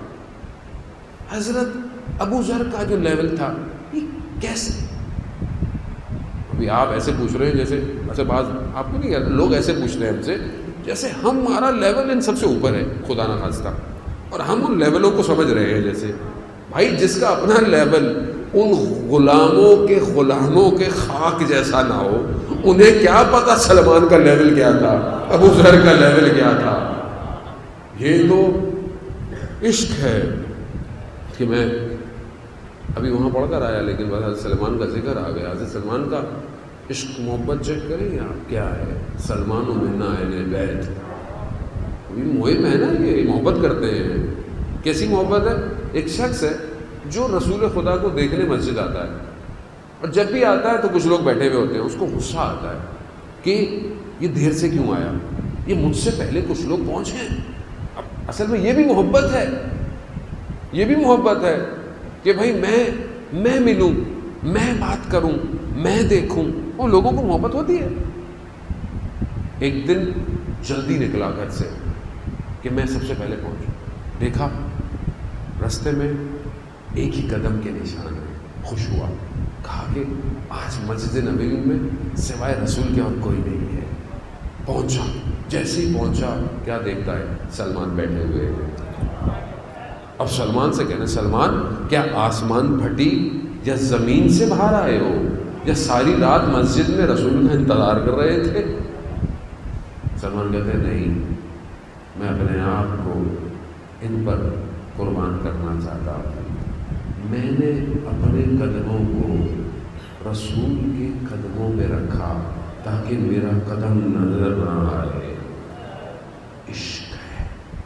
حضرت ابو ذر کا جو لیول تھا یہ کیسے؟ ابھی آپ ایسے پوچھ رہے ہیں جیسے اچھا بعض آپ کو نہیں، لوگ ایسے پوچھ رہے ہیں ہم سے جیسے ہمارا لیول ان سب سے اوپر ہے خدا نہ خواستہ، اور ہم ان لیولوں کو سمجھ رہے ہیں. جیسے بھائی جس کا اپنا لیول ان غلاموں کے خاک جیسا نہ ہو، انہیں کیا پتا سلمان کا لیول کیا تھا، ابو ذر کا لیول کیا تھا. یہ تو عشق ہے کہ میں ابھی وہاں پڑھ کر آیا لیکن بس حضرت سلمان کا ذکر آ گیا. حضرت سلمان کا عشق محبت چیک کریں گے آپ کیا ہے. سلمان و منا اہل بیت، مہم ہے نا، یہ محبت کرتے ہیں. کیسی محبت ہے؟ ایک شخص ہے جو رسول خدا کو دیکھنے مسجد آتا ہے، اور جب بھی آتا ہے تو کچھ لوگ بیٹھے ہوئے ہوتے ہیں، اس کو غصہ آتا ہے کہ یہ دیر سے کیوں آیا، یہ مجھ سے پہلے کچھ لوگ پہنچے ہیں. اب اصل میں یہ بھی محبت ہے، یہ بھی محبت ہے کہ بھائی میں ملوں، میں بات کروں، میں دیکھوں. وہ لوگوں کو محبت ہوتی ہے. ایک دن جلدی نکلا گھر سے کہ میں سب سے پہلے پہنچوں. دیکھا رستے میں ایک ہی قدم کے نشان ہیں. خوش ہوا، کہا کہ آج مسجد نبوی میں سوائے رسول کے اور کوئی نہیں ہے. پہنچا، جیسے ہی پہنچا کیا دیکھتا ہے؟ سلمان بیٹھے ہوئے. اب سلمان سے کہنا سلمان کیا آسمان پھٹی یا زمین سے باہر آئے ہو یا ساری رات مسجد میں رسول کا انتظار کر رہے تھے؟ سلمان کہتے ہیں نہیں، میں اپنے آپ کو ان پر قربان کرنا چاہتا ہوں. میں نے اپنے قدموں کو رسول کے قدموں پہ رکھا تاکہ میرا قدم نظر نہ آئے. عشق ہے،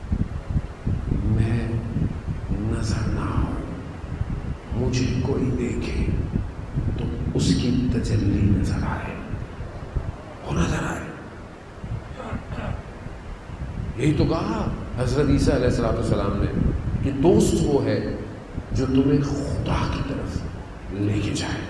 میں نظر نہ آؤں، مجھے کوئی دیکھے تو اس کی تجلی نظر آئے، وہ نظر آئے. یہی تو کہا حضرت عیسیٰ علیہ السلام نے کہ دوست وہ ہے جو تمہیں خدا کی طرف لے کے جائے.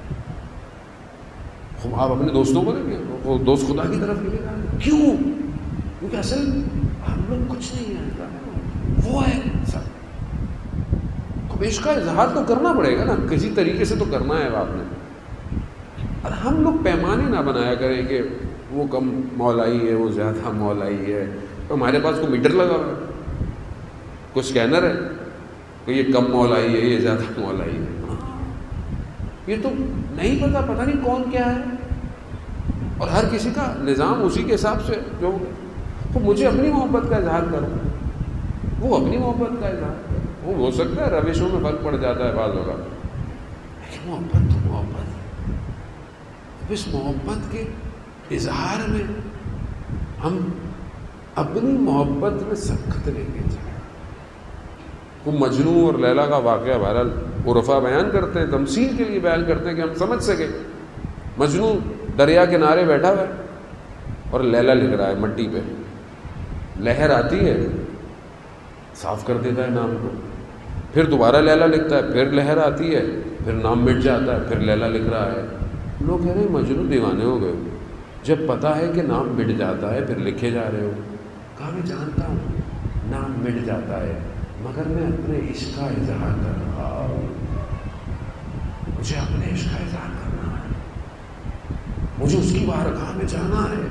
آپ اپنے دوستوں کو دیکھیں، وہ دوست خدا کی طرف لے کے جائے. کیوں؟ کیونکہ اصل ہم لوگ کچھ نہیں ہے، وہ ہے سب. عشق کا اظہار تو کرنا پڑے گا نا، کسی طریقے سے تو کرنا ہے آپ نے. اور ہم لوگ پیمانے نہ بنایا کریں کہ وہ کم مولائی ہے، وہ زیادہ مولائی ہے. تو ہمارے پاس کوئی میٹر لگا ہوا ہے، کوئی اسکینر ہے کہ یہ کم مولائی ہے، یہ زیادہ مولائی ہے. یہ تو نہیں پتہ نہیں کون کیا ہے. اور ہر کسی کا نظام اسی کے حساب سے جو تو مجھے اپنی محبت کا اظہار کروں، وہ اپنی محبت کا اظہار کروں. وہ ہو سکتا ہے روشوں میں فرق پڑ جاتا ہے بعض ہوگا، لیکن محبت تو محبت ہے. اس محبت کے اظہار میں ہم اپنی محبت میں سخت لے کے جائیں. وہ مجنوں اور لیلا کا واقعہ بہرحال عرفا بیان کرتے ہیں، تمثیل کے لیے بیان کرتے ہیں کہ ہم سمجھ سکیں۔ مجنوں دریا کنارے بیٹھا ہوا ہے اور لیلا لکھ رہا ہے مٹی پہ، لہر آتی ہے صاف کر دیتا ہے نام کو، پھر دوبارہ لیلا لکھتا ہے، پھر لہر آتی ہے، پھر نام مٹ جاتا ہے، پھر لیلا لکھ رہا ہے۔ لوگ کہہ رہے ہیں مجنوں دیوانے ہو گئے، جب پتہ ہے کہ نام مٹ جاتا ہے پھر لکھے جا رہے ہو۔ کہا میں جانتا ہوں نام مٹ جاتا ہے، مگر میں اپنے عشق کا اظہار کر رہا ہوں، مجھے اپنے عشق کا اظہار کرنا ہے، مجھے اس کی بارگاہ میں جانا ہے۔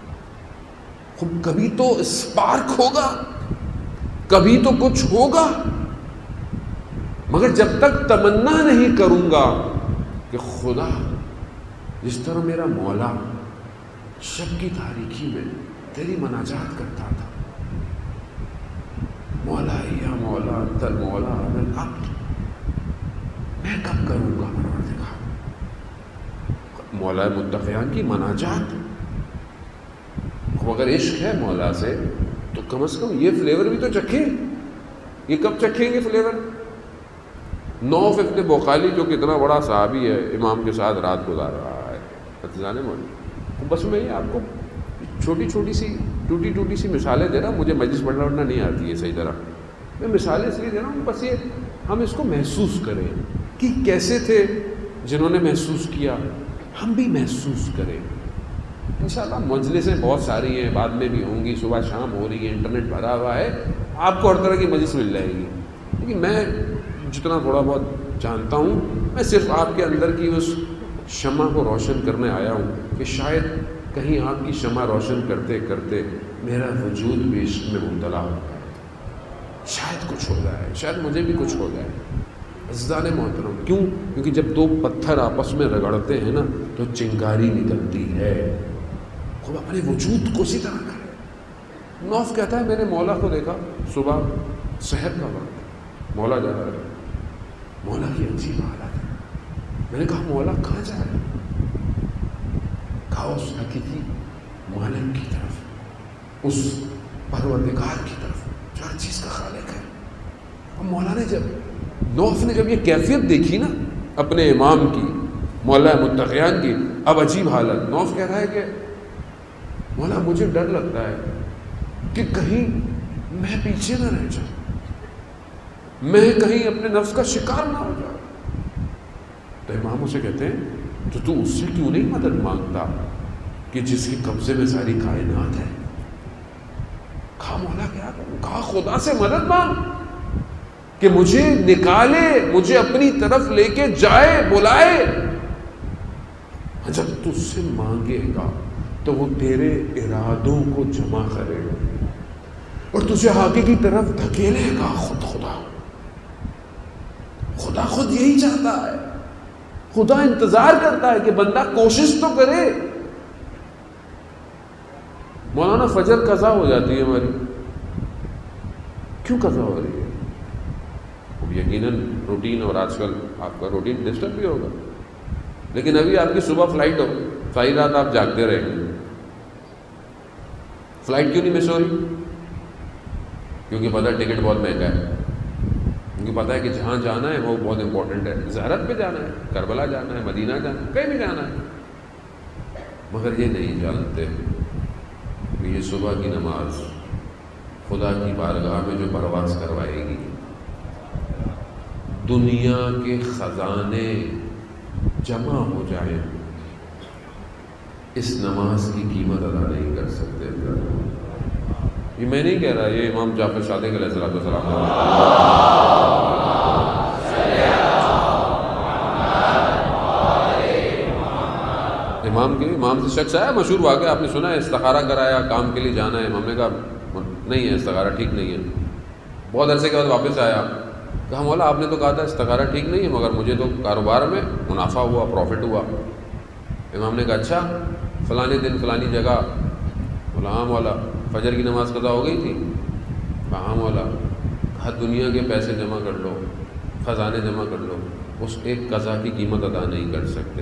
کبھی تو اسپارک ہوگا، کبھی تو کچھ ہوگا، مگر جب تک تمنا نہیں کروں گا کہ خدا جس طرح میرا مولا شب کی تاریکی میں تیری مناجات کرتا تھا، مولا یا مولا انت المولا انا العبد، میں کب کروں گا پروردگار مولا متقیان کی مناجات؟ اگر عشق ہے مولا سے تو کم از کم یہ فلیور بھی تو چکھیں۔ یہ کب چکھیں گے فلیور؟ نوف ابن بقالی جو کتنا بڑا صحابی ہے، امام کے ساتھ رات گزار رہا ہے، فتزان مولی، بس میں یہ آپ کو چھوٹی چھوٹی سی ٹوٹی سی مثالیں دے رہا ہوں، مجھے مجلس پڑھنا نہیں آتی ہے صحیح طرح، میں مثالیں اس لیے دے رہا ہوں بس یہ ہم اس کو محسوس کریں کہ کیسے تھے جنہوں نے محسوس کیا، ہم بھی محسوس کریں۔ انشاءاللہ مجلسیں بہت ساری ہیں، بعد میں بھی ہوں گی، صبح شام ہو رہی ہے، انٹرنیٹ بھرا ہوا ہے، آپ کو ہر طرح کی مجلس مل جائے گی، لیکن میں جتنا تھوڑا بہت جانتا ہوں، میں صرف آپ کے اندر کی اس شمع کو روشن کرنے آیا ہوں کہ شاید کہیں آپ کی شمع روشن کرتے کرتے میرا وجود بھی عشق میں مبتلا ہو جائے، شاید کچھ ہو جائے، شاید مجھے بھی کچھ ہو جائے۔ عزیزان محترم، کیوں؟ کیونکہ جب دو پتھر آپس میں رگڑتے ہیں نا تو چنگاری نکلتی ہے۔ خود اپنے وجود کو اسی طرح کرے۔ نوف کہتا ہے میں نے مولا کو دیکھا صبح سحر کا وقت، مولا جا رہا ہے، مولا کی عجیب حالت ہے۔ میں نے کہا مولا کہاں جا رہا ہے؟ کہا اس حقیقی مالک کی طرف، اس پروردگار کی طرف جو ہر چیز کا خالق ہے۔ اور مولا نے نوف نے جب یہ کیفیت دیکھی نا اپنے امام کی، مولا متقیان کی، اب عجیب حالت، نوف کہہ رہا ہے کہ مولا مجھے ڈر لگتا ہے کہ کہیں میں پیچھے نہ رہ جاؤں، میں کہیں اپنے نفس کا شکار نہ ہو جاؤں۔ تو امام اسے کہتے ہیں تو اس سے کیوں نہیں مدد مانگتا کہ جس کے قبضے میں ساری کائنات ہے؟ کہا مولا کیا کروں؟ کہا خدا سے مدد مانگ کہ مجھے نکالے، مجھے اپنی طرف لے کے جائے، بلائے۔ جب تجھ سے مانگے گا تو وہ تیرے ارادوں کو جمع کرے گا اور تجھے آگے کی طرف دھکیلے گا۔ خدا خود یہی چاہتا ہے، خدا انتظار کرتا ہے کہ بندہ کوشش تو کرے۔ مولانا فجر قضا ہو جاتی ہے ہماری، کیوں قضا ہو رہی ہے؟ یقیناً روٹین، اور آج کل آپ کا روٹین ڈسٹرب بھی ہوگا، لیکن ابھی آپ کی صبح فلائٹ ہو، ساری رات آپ جاگتے رہیں گے، فلائٹ کیوں نہیں مس ہو رہی؟ کیونکہ پتہ ہے ٹکٹ بہت مہنگا ہے، کیونکہ پتہ ہے کہ جہاں جانا ہے وہ بہت امپورٹنٹ ہے، زیارت پہ جانا ہے، کربلا جانا ہے، مدینہ جانا ہے، کہیں بھی جانا ہے، مگر یہ نہیں جانتے کہ یہ صبح کی نماز خدا کی بارگاہ میں جو پرواز کروائے گی، دنیا کے خزانے جمع ہو جائیں، اس نماز کی قیمت ادا نہیں کر سکتے۔ یہ میں نہیں کہہ رہا، یہ امام جعفر صادق علیہ السلام امام سے شخص آیا، مشہور واقعہ آپ نے سنا ہے، استخارہ کرایا، کام کے لیے جانا ہے، امام نے کہا نہیں ہے استخارہ ٹھیک نہیں ہے۔ بہت عرصے کے بعد واپس آیا، کہا مولا آپ نے تو کہا تھا استخارہ ٹھیک نہیں ہے، مگر مجھے تو کاروبار میں منافع ہوا، پروفٹ ہوا۔ امام نے کہا اچھا فلانے دن فلانی جگہ؟ بولا ہاں مولا۔ فجر کی نماز قضا ہو گئی تھی؟ کہا ہاں مولا۔ کہا دنیا کے پیسے جمع کر لو، خزانے جمع کر لو، اس ایک قضا کی قیمت ادا نہیں کر سکتے۔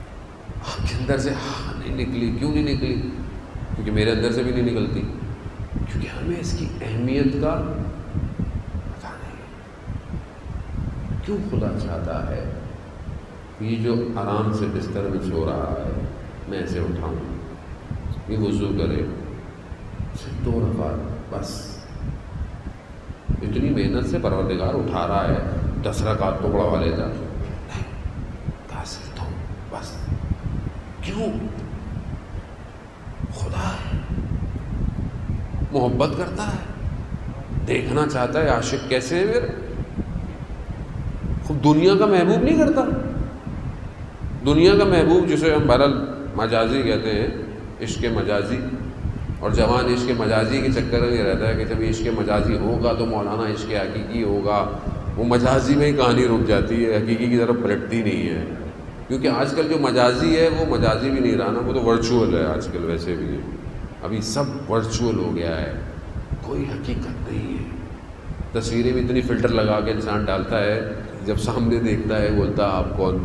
آپ کے اندر سے ہاں نہیں نکلی، کیوں نہیں نکلی؟ کیونکہ میرے اندر سے بھی نہیں نکلتی، کیونکہ ہمیں اس کی اہمیت کا پتہ نہیں. کیوں خدا چاہتا ہے یہ جو آرام سے بستر میں سو رہا ہے میں اسے اٹھاؤں، یہ وضو کرے صرف 2 رکعت بس. اتنی محنت سے پروردگار اٹھا رہا ہے، 10 رکعت تو بڑھوا لے جا. کہا صرف 2 بس. کیوں؟ خدا ہے، محبت کرتا ہے، دیکھنا چاہتا ہے عاشق کیسے ہیں میرے. خود دنیا کا محبوب نہیں کرتا. دنیا کا محبوب جسے ہم بہرحال مجازی کہتے ہیں، عشق مجازی، اور جوان عشق مجازی کے چکر میں یہ رہتا ہے کہ جب عشق مجازی ہوگا تو مولانا عشق حقیقی ہوگا. وہ مجازی میں ہی کہانی رک جاتی ہے، حقیقی کی طرف پلٹتی نہیں ہے. کیونکہ آج کل جو مجازی ہے وہ مجازی بھی نہیں رہا نا، وہ تو ورچوئل ہے آج کل. ویسے بھی ابھی سب ورچوئل ہو گیا ہے، کوئی حقیقت نہیں ہے. تصویریں بھی اتنی فلٹر لگا کے انسان ڈالتا ہے، جب سامنے دیکھتا ہے بولتا آپ کون.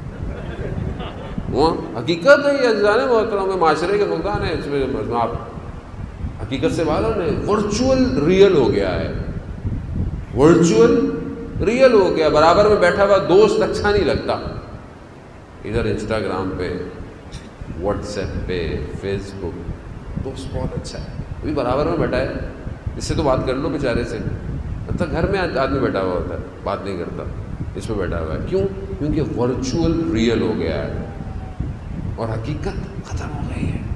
وہ حقیقت ہے، یہ جانے محترم معاشرے کے فقدان ہے. اس میں آپ حقیقت سے باہر نہیں. ورچوئل ریئل ہو گیا ہے، ورچوئل ریئل ہو گیا. برابر میں بیٹھا ہوا دوست اچھا نہیں لگتا. ادھر انسٹاگرام پہ، واٹس ایپ پہ، فیس بک دوست بہت اچھا ہے، ابھی برابر میں بیٹھا ہے، اس سے تو بات کر لو بیچارے سے. مطلب گھر میں آدمی بیٹھا ہوا ہوتا ہے بات نہیں کرتا، اس پہ بیٹھا ہوا ہے. کیوں؟ کیونکہ ورچوئل ریئل ہو گیا ہے اور حقیقت ختم ہو گئی ہے.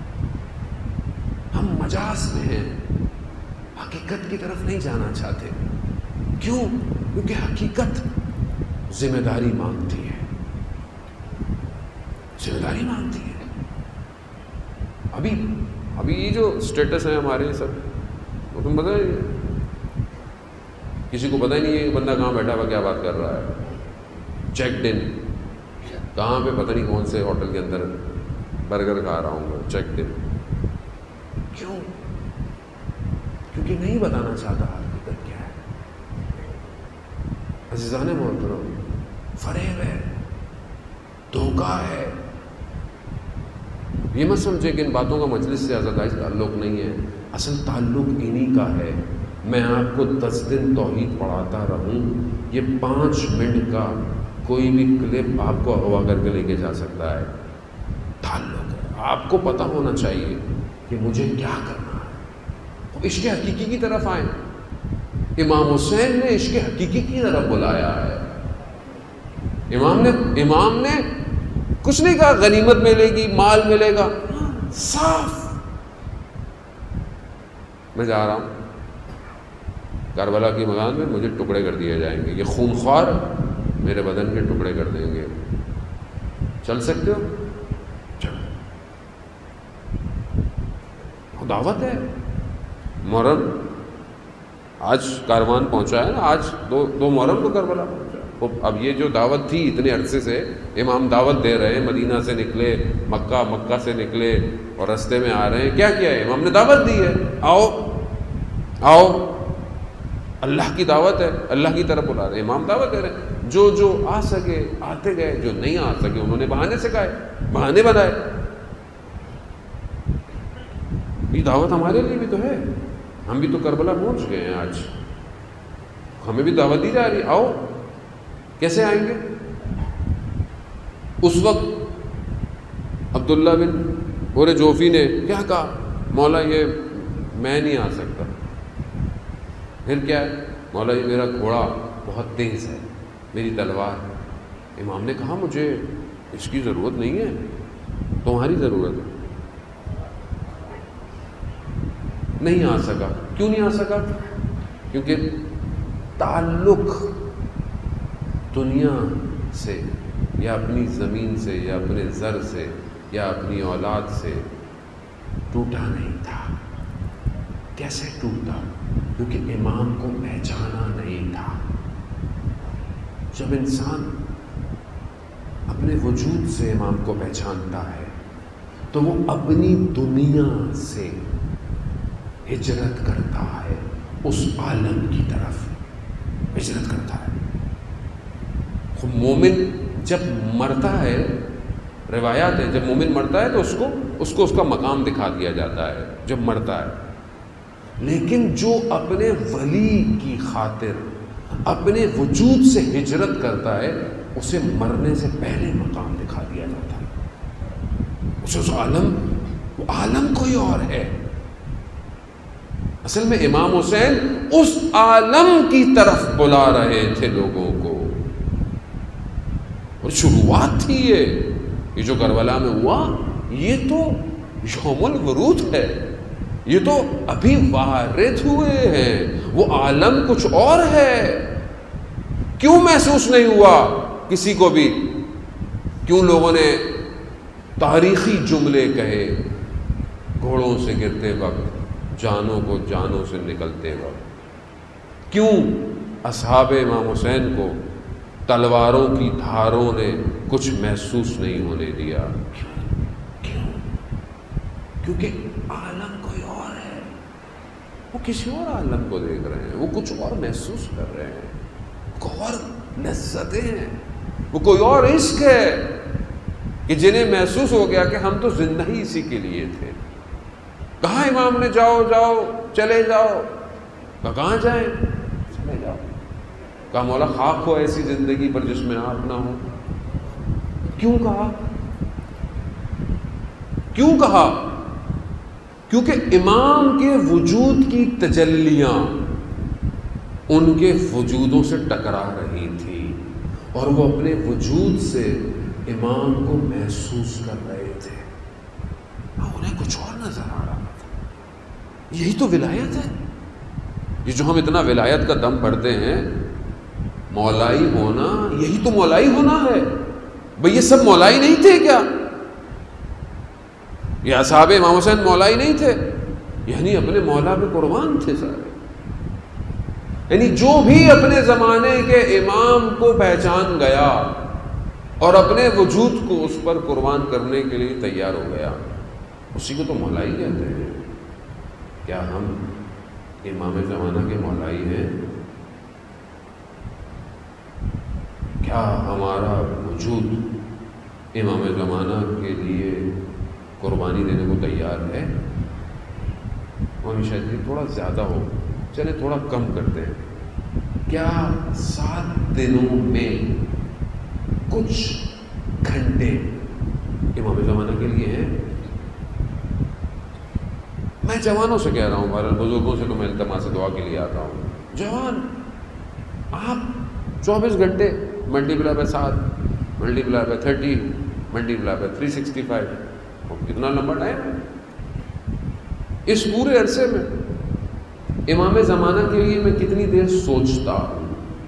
ہم مجاز میں ہیں، حقیقت کی طرف نہیں جانا چاہتے. کیوں؟ کیونکہ حقیقت ذمہ داری مانگتی ہے، ذمہ داری مانگتی ہے. ابھی یہ جو اسٹیٹس ہیں ہمارے سب، وہ تم پتہ ہے کسی کو پتہ ہی نہیں ہے کہ بندہ کہاں بیٹھا ہوا کیا بات کر رہا ہے. چیکڈ ان، کہاں پہ پتہ نہیں کون سے ہوٹل کے اندر برگر کھا رہا ہوں میں، چیکڈ ان. کیوں؟ کیونکہ نہیں بتانا چاہتا حقیقت کیا ہے. عزیزان محترم، فریب ہے، دھوکہ ہے. یہ مت سمجھے کہ ان باتوں کا مجلس سے آزادائی تعلق نہیں ہے. اصل تعلق انہی کا ہے. میں آپ کو 10 دن توحید پڑھاتا رہوں، یہ 5 منٹ کا کوئی بھی کلپ آپ کو اغوا کر کے لے کے جا سکتا ہے. تعلق ہے. آپ کو پتہ ہونا چاہیے کہ مجھے کیا کرنا ہے. عشق حقیقی کی طرف آئیں. امام حسین نے عشق حقیقی کی طرف بلایا ہے. امام نے کچھ نہیں کہا غنیمت ملے گی، مال ملے گا. صاف، میں جا رہا ہوں کربلا کی میدان میں، مجھے ٹکڑے کر دیے جائیں گے، یہ خونخوار میرے بدن کے ٹکڑے کر دیں گے. چل سکتے ہو؟ چل. دعوت ہے. محرم آج کاروان پہنچا ہے نا، آج دو محرم کو کربلا پہنچا. اب یہ جو دعوت تھی اتنے عرصے سے، امام دعوت دے رہے ہیں، مدینہ سے نکلے، مکہ سے نکلے اور رستے میں آ رہے ہیں. کیا کیا ہے؟ امام نے دعوت دی ہے، آؤ آؤ. اللہ کی دعوت ہے، اللہ کی طرف بلا رہے ہیں. امام دعوت دے رہے ہیں. جو آ سکے آتے گئے، جو نہیں آ سکے انہوں نے بہانے سکھائے، بہانے بنائے. یہ دعوت ہمارے لیے بھی تو ہے. ہم بھی تو کربلا پہنچ گئے ہیں، آج ہمیں بھی دعوت دی جا رہی ہے. آؤ. کیسے آئیں گے؟ اس وقت عبداللہ بن اور جوفی نے کیا کہا؟ مولا یہ میں نہیں آ سکتا. پھر کیا ہے؟ مولا یہ میرا گھوڑا بہت تیز ہے، میری تلوار. امام نے کہا مجھے اس کی ضرورت نہیں ہے، تمہاری ضرورت ہے. نہیں آ سکا. کیوں نہیں آ سکا؟ کیونکہ تعلق دنیا سے یا اپنی زمین سے یا اپنے زر سے یا اپنی اولاد سے ٹوٹا نہیں تھا. کیسے ٹوٹا؟ کیونکہ امام کو پہچانا نہیں تھا. جب انسان اپنے وجود سے امام کو پہچانتا ہے تو وہ اپنی دنیا سے ہجرت کرتا ہے، اس عالم کی طرف ہجرت کرتا ہے. مومن جب مرتا ہے، روایات ہے، جب مومن مرتا ہے تو اس کو اس کا مقام دکھا دیا جاتا ہے. جب مرتا ہے لیکن جو اپنے ولی کی خاطر اپنے وجود سے ہجرت کرتا ہے اسے مرنے سے پہلے مقام دکھا دیا جاتا ہے. اسے وہ عالم کوئی اور ہے. اصل میں امام حسین اس عالم کی طرف بلا رہے تھے لوگوں کو. اور شروعات تھی یہ جو کربلا میں ہوا یہ تو یوم الورود ہے, یہ تو ابھی وارد ہوئے ہیں, وہ عالم کچھ اور ہے. کیوں محسوس نہیں ہوا کسی کو بھی؟ کیوں لوگوں نے تاریخی جملے کہے گھوڑوں سے گرتے وقت, جانوں کو جانوں سے نکلتے وقت؟ کیوں اصحاب امام حسین کو تلواروں کی دھاروں نے کچھ محسوس نہیں ہونے دیا؟ کیوں؟ کیونکہ عالم کوئی اور ہے. وہ کسی اور عالم کو دیکھ رہے ہیں, وہ کچھ اور محسوس کر رہے ہیں, کوئی اور لذتیں ہیں, وہ کوئی اور عشق ہے کہ جنہیں محسوس ہو گیا کہ ہم تو زندہ ہی اسی کے لیے تھے. کہاں امام نے جاؤ جاؤ چلے جاؤ, کہاں جائیں؟ چلے جاؤ. کہا مولا خاک ہو ایسی زندگی پر جس میں آپ نہ ہو. کیوں کہا؟ کیوں کہا؟ کیونکہ امام کے وجود کی تجلیاں ان کے وجودوں سے ٹکرا رہی تھی اور وہ اپنے وجود سے امام کو محسوس کر رہے تھے. انہیں کچھ اور نظر آ رہا تھا. یہی تو ولایت ہے. یہ جو ہم اتنا ولایت کا دم بھرتے ہیں, مولائی ہونا, یہی تو مولائی ہونا ہے. بھئی یہ سب مولائی نہیں تھے کیا؟ یہ اصحاب امام حسین مولائی نہیں تھے؟ یعنی اپنے مولا پہ قربان تھے سارے. یعنی جو بھی اپنے زمانے کے امام کو پہچان گیا اور اپنے وجود کو اس پر قربان کرنے کے لیے تیار ہو گیا, اسی کو تو مولائی کہتے ہیں. کیا ہم امام زمانہ کے مولائی ہیں؟ کیا ہمارا وجود امام زمانہ کے لیے قربانی دینے کو تیار ہے؟ اور شاید یہ تھوڑا زیادہ ہو, چلے تھوڑا کم کرتے ہیں. کیا 7 دنوں میں کچھ گھنٹے امام زمانہ کے لیے ہیں؟ میں جوانوں سے کہہ رہا ہوں, بہرحال بزرگوں سے تو میں التماس دعا کے لیے آتا ہوں. جوان آپ 24 گھنٹے multiply by 7 multiply by 30 multiply by 365, کتنا لمبا ٹائم ہے. اس پورے عرصے میں امام زمانہ کے لیے میں کتنی دیر سوچتا ہوں.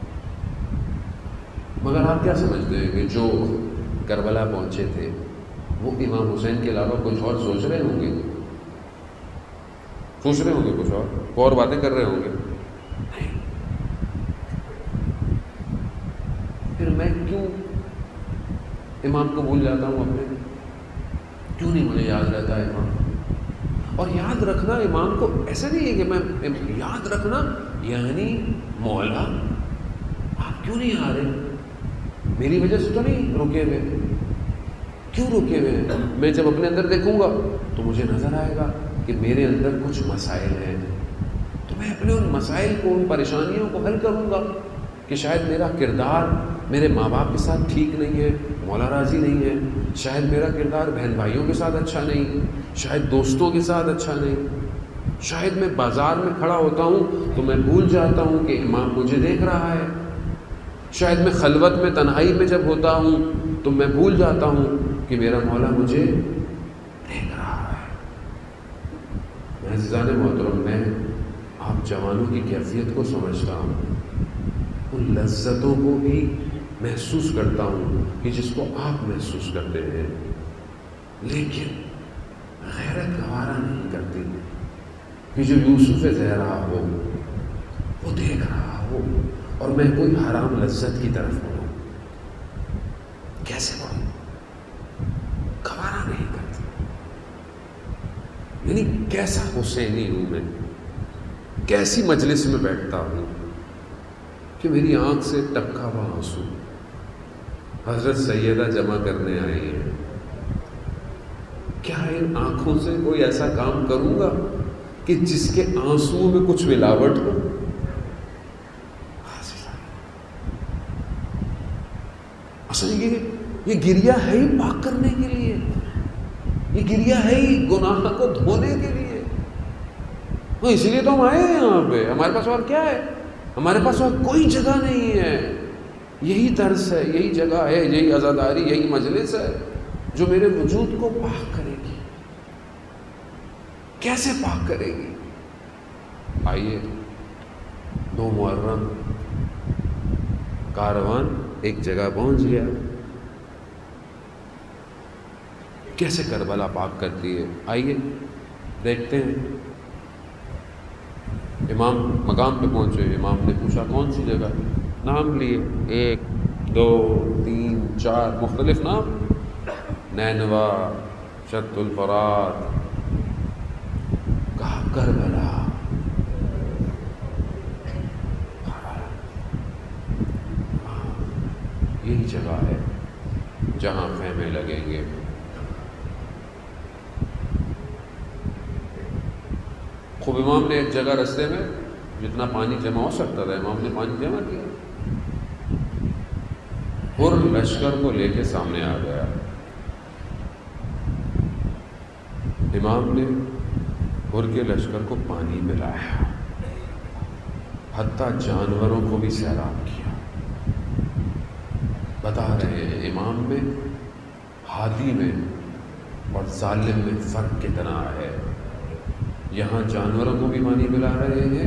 مگر آپ کیا سمجھتے ہیں کہ جو کربلا پہنچے تھے وہ امام حسین کے علاوہ کچھ اور سوچ رہے ہوں گے؟ سوچ رہے ہوں گے کچھ اور باتیں کر رہے ہوں گے؟ نہیں. پھر میں کیوں امام کو بھول جاتا ہوں اپنے؟ کیوں نہیں مجھے یاد رہتا ہے امام؟ اور یاد رکھنا امام کو ایسا نہیں ہے کہ میں یاد رکھنا یعنی مولا آپ کیوں نہیں آ رہے, میری وجہ سے تو نہیں رکے ہوئے. کیوں رکے ہوئے ہیں؟ میں جب اپنے اندر دیکھوں گا تو مجھے نظر آئے گا کہ میرے اندر کچھ مسائل ہیں, تو میں اپنے ان مسائل کو, ان پریشانیوں کو حل کروں گا. کہ شاید میرا کردار میرے ماں باپ کے ساتھ ٹھیک نہیں ہے, مولا راضی نہیں ہے. شاید میرا کردار بہن بھائیوں کے ساتھ اچھا نہیں, شاید دوستوں کے ساتھ اچھا نہیں. شاید میں بازار میں کھڑا ہوتا ہوں تو میں بھول جاتا ہوں کہ امام مجھے دیکھ رہا ہے. شاید میں خلوت میں تنہائی میں جب ہوتا ہوں تو میں بھول جاتا ہوں کہ میرا مولا مجھے دیکھ رہا ہے. عزیزان محترم, میں آپ جوانوں کی کیفیت کو سمجھتا ہوں, ان لذتوں کو بھی محسوس کرتا ہوں کہ جس کو آپ محسوس کرتے ہیں, لیکن غیرت گوارا نہیں کرتی کہ جو یوسف زہرا ہو وہ دیکھ رہا ہو اور میں کوئی حرام لذت کی طرف بڑھوں. کیسے بڑھوں؟ گوارا نہیں کرتی. یعنی کیسا حسینی ہوں میں, کیسی مجلس میں بیٹھتا ہوں کہ میری آنکھ سے ٹپکا ہوا آنسو حضرت سیدہ جمع کرنے آئی ہیں. کیا ان آنکھوں سے کوئی ایسا کام کروں گا کہ جس کے آنسوؤں میں کچھ ملاوٹ ہو؟ اصل یہ گریہ ہے ہی پاک کرنے کے لیے، یہ گریہ ہے ہی گناہ کو دھونے کے لیے. تو اس لیے تو ہم آئے ہیں یہاں پہ. ہمارے پاس اور کیا ہے؟ ہمارے پاس اور کوئی جگہ نہیں ہے. یہی درس ہے، یہی جگہ ہے، یہی عزاداری، یہی مجلس ہے جو میرے وجود کو پاک کرے گی. کیسے پاک کرے گی؟ آئیے 2 محرم کاروان ایک جگہ پہنچ گیا. کیسے کربلا پاک کرتی ہے؟ آئیے دیکھتے ہیں. امام مقام پہ پہنچے. امام نے پوچھا کون سی جگہ؟ نام لیے 1 2 3 4 مختلف نام. نینوا، شط الفرات، کہا کربلا. یہی جگہ ہے جہاں خیمے لگیں گے. خوب امام نے ایک جگہ رستے میں جتنا پانی جمع ہو سکتا تھا امام نے پانی جمع کیا. اور لشکر کو لے کے سامنے آ گیا. امام نے اور کے لشکر کو پانی پلایا، حتیٰ جانوروں کو بھی سیراب کیا. بتا رہے ہیں امام میں، ہادی میں اور ظالم میں فرق کتنا ہے. یہاں جانوروں کو بھی پانی پلا رہے ہیں،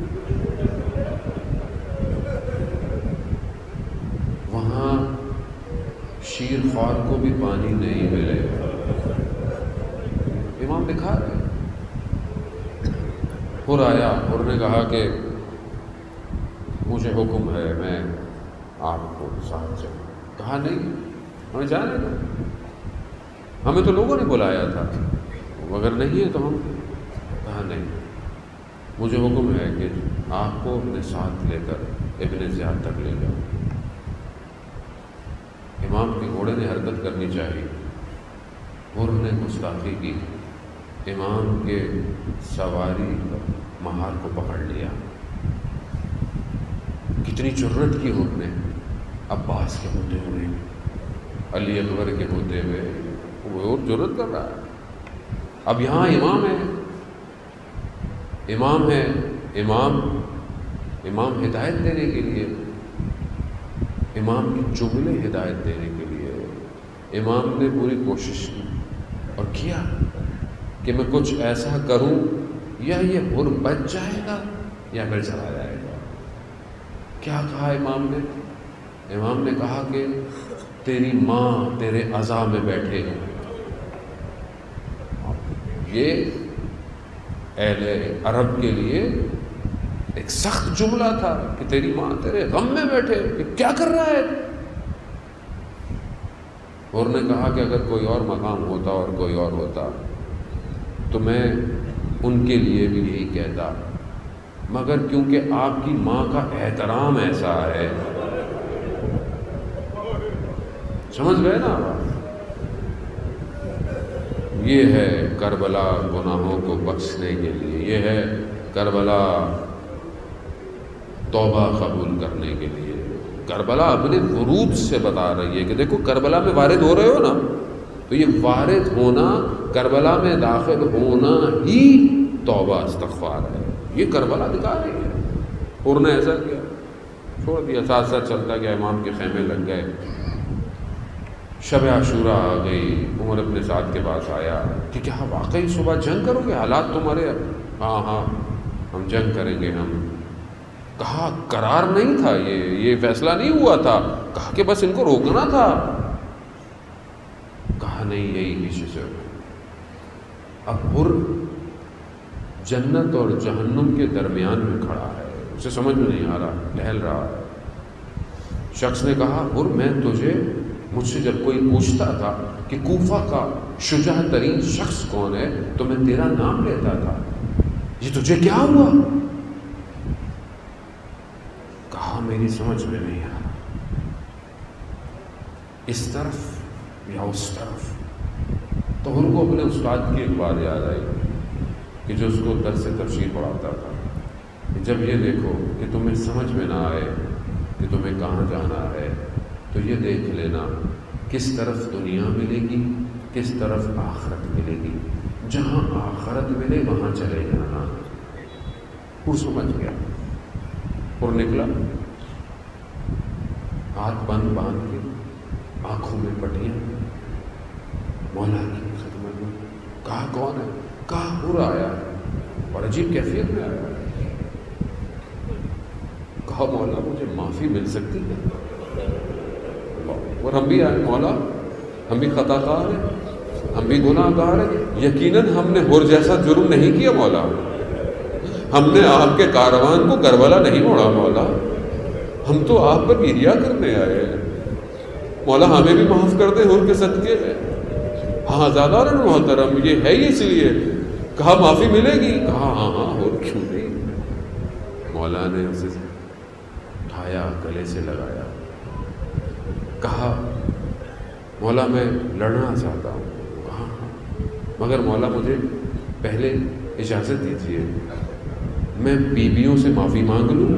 وہاں شیر خوار کو بھی پانی نہیں ملے. امام دکھا رہے. اور آیا اور نے کہا کہ مجھے حکم ہے میں آپ کو ساتھ چلوں. کہا نہیں، ہمیں جانے دو، ہمیں تو لوگوں نے بلایا تھا، اگر نہیں ہے تو ہم. کہا نہیں، مجھے حکم ہے کہ آپ کو اپنے ساتھ لے کر ابن زیاد تک لے جاؤ. امام کے گھوڑے نے حرکت کرنی چاہیے اور انہوں نے گستاخی کی. امام کے سواری مہار کو پکڑ لیا. کتنی جرت کی انہوں نے، عباس کے ہوتے ہوئے، علی اکبر کے ہوتے ہوئے، وہ اور جرت کر رہا ہے. اب یہاں امام ہے، امام ہے، امام ہدایت دینے کے لیے، امام کی جملے ہدایت دینے کے لیے امام نے پوری کوشش کی اور کیا کہ میں کچھ ایسا کروں یا یہ حر بچ جائے گا یا پھر چلا جائے گا. کیا کہا امام نے؟ امام نے کہا کہ تیری ماں تیرے عزا میں بیٹھے ہیں. یہ اہل عرب کے لیے ایک سخت جملہ تھا کہ تیری ماں تیرے غم میں بیٹھے، کہ کیا کر رہا ہے. اور نے کہا کہ اگر کوئی اور مقام ہوتا اور کوئی اور ہوتا تو میں ان کے لیے بھی یہی کہتا، مگر کیونکہ آپ کی ماں کا احترام ایسا ہے. سمجھ گئے نا آپ؟ یہ ہے کربلا گناہوں کو بخشنے کے لیے، یہ ہے کربلا توبہ قبول کرنے کے لیے. کربلا اپنے ورود سے بتا رہی ہے کہ دیکھو کربلا میں وارد ہو رہے ہو نا، تو یہ وارد ہونا، کربلا میں داخل ہونا ہی توبہ استغفار ہے. یہ کربلا دکھا رہی ہے. اور نے ایسا کیا، چھوڑ دیا، ساتھ ساتھ چلتا گیا. امام کے خیمے لگ گئے. شب عاشورہ آ گئی. عمر اپنے ساتھ کے پاس آیا کہ کیا واقعی صبح جنگ کرو گے؟ حالات تمہارے؟ ہاں ہم جنگ کریں گے. ہم کہا قرار نہیں تھا، یہ فیصلہ نہیں ہوا تھا. کہا کہ بس ان کو روکنا تھا. کہا نہیں، یہی پیچھے سے. اب حر جنت اور جہنم کے درمیان میں کھڑا ہے، اسے سمجھ میں نہیں آ رہا، ٹہل رہا ہے. شخص نے کہا حر میں تجھے، مجھ سے جب کوئی پوچھتا تھا کہ کوفہ کا شجاع ترین شخص کون ہے تو میں تیرا نام لیتا تھا، یہ تجھے کیا ہوا؟ کہا میری سمجھ میں نہیں آ رہا، اس طرف یا اس طرف. تو ان کو اپنے استاد کی ایک بات یاد آئی. کہ جو اس کو درس تفسیر پڑھاتا تھا کہ جب یہ دیکھو کہ تمہیں سمجھ میں نہ آئے کہ تمہیں کہاں جانا ہے تو یہ دیکھ لینا کس طرف دنیا ملے گی، کس طرف آخرت ملے گی، جہاں آخرت ملے وہاں چلے جانا۔ وہ سمجھ گیا اور نکلا، ہاتھ باندھ کے، آنکھوں میں پٹیاں، مولا کی خدمت میں۔ کہا کون ہے؟ کہا پورا آیا ہے اور عجیب کیفیت میں آیا ہے۔ کہا مولا مجھے معافی مل سکتی ہے؟ اور ہم بھی آئے مولا، ہم بھی خطا کار ہیں، ہم بھی گناہ گار ہیں، یقیناً ہم نے ہور جیسا جرم نہیں کیا مولا، ہم نے آپ کے کاروان کو کربلا نہیں موڑا مولا، ہم تو آپ پر ایریا کرنے آئے ہیں مولا، ہمیں بھی معاف کر دے ہور کے صدقے میں۔ ہاں زیادہ محترم یہ ہے ہی اس لیے۔ کہا معافی ملے گی؟ کہا ہاں ہاں اور کیوں نہیں۔ مولا نے اسے اٹھایا، گلے سے لگایا، کہا مولا میں لڑنا چاہتا ہوں۔ کہا ہاں مگر مولا مجھے پہلے اجازت دیجیے میں بیویوں سے معافی مانگ لوں۔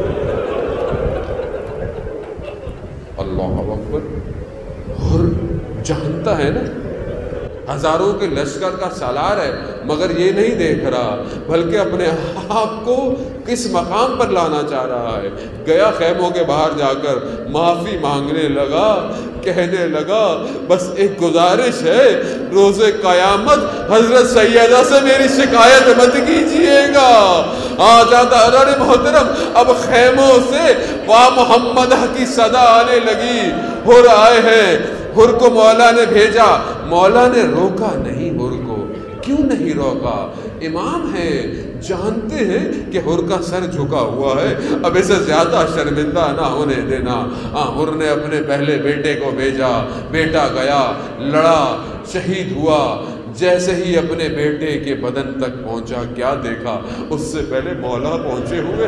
اللہ اکبر۔ اور جانتا ہے نا ہزاروں کے لشکر کا سالار ہے مگر یہ نہیں دیکھ رہا بلکہ اپنے آپ کو کس مقام پر لانا چاہ رہا ہے۔ گیا خیموں کے باہر جا کر معافی مانگنے لگا، کہنے لگا بس ایک گزارش ہے، روز قیامت حضرت سیدہ سے میری شکایت مت کیجیے گا۔ جاتا ارے محترم اب خیموں سے وا محمد کی صدا آنے لگی، ہر آئے ہیں، ہر کو مولا نے بھیجا۔ مولا نے روکا نہیں، ہر کو کیوں نہیں روکا؟ امام ہے، جانتے ہیں کہ ہر کا سر جھکا ہوا ہے، اب اسے زیادہ شرمندہ نہ ہونے دینا۔ ہر نے اپنے پہلے بیٹے کو بھیجا، بیٹا گیا، لڑا، شہید ہوا۔ جیسے ہی اپنے بیٹے کے بدن تک پہنچا کیا دیکھا؟ اس سے پہلے مولا پہنچے ہوئے۔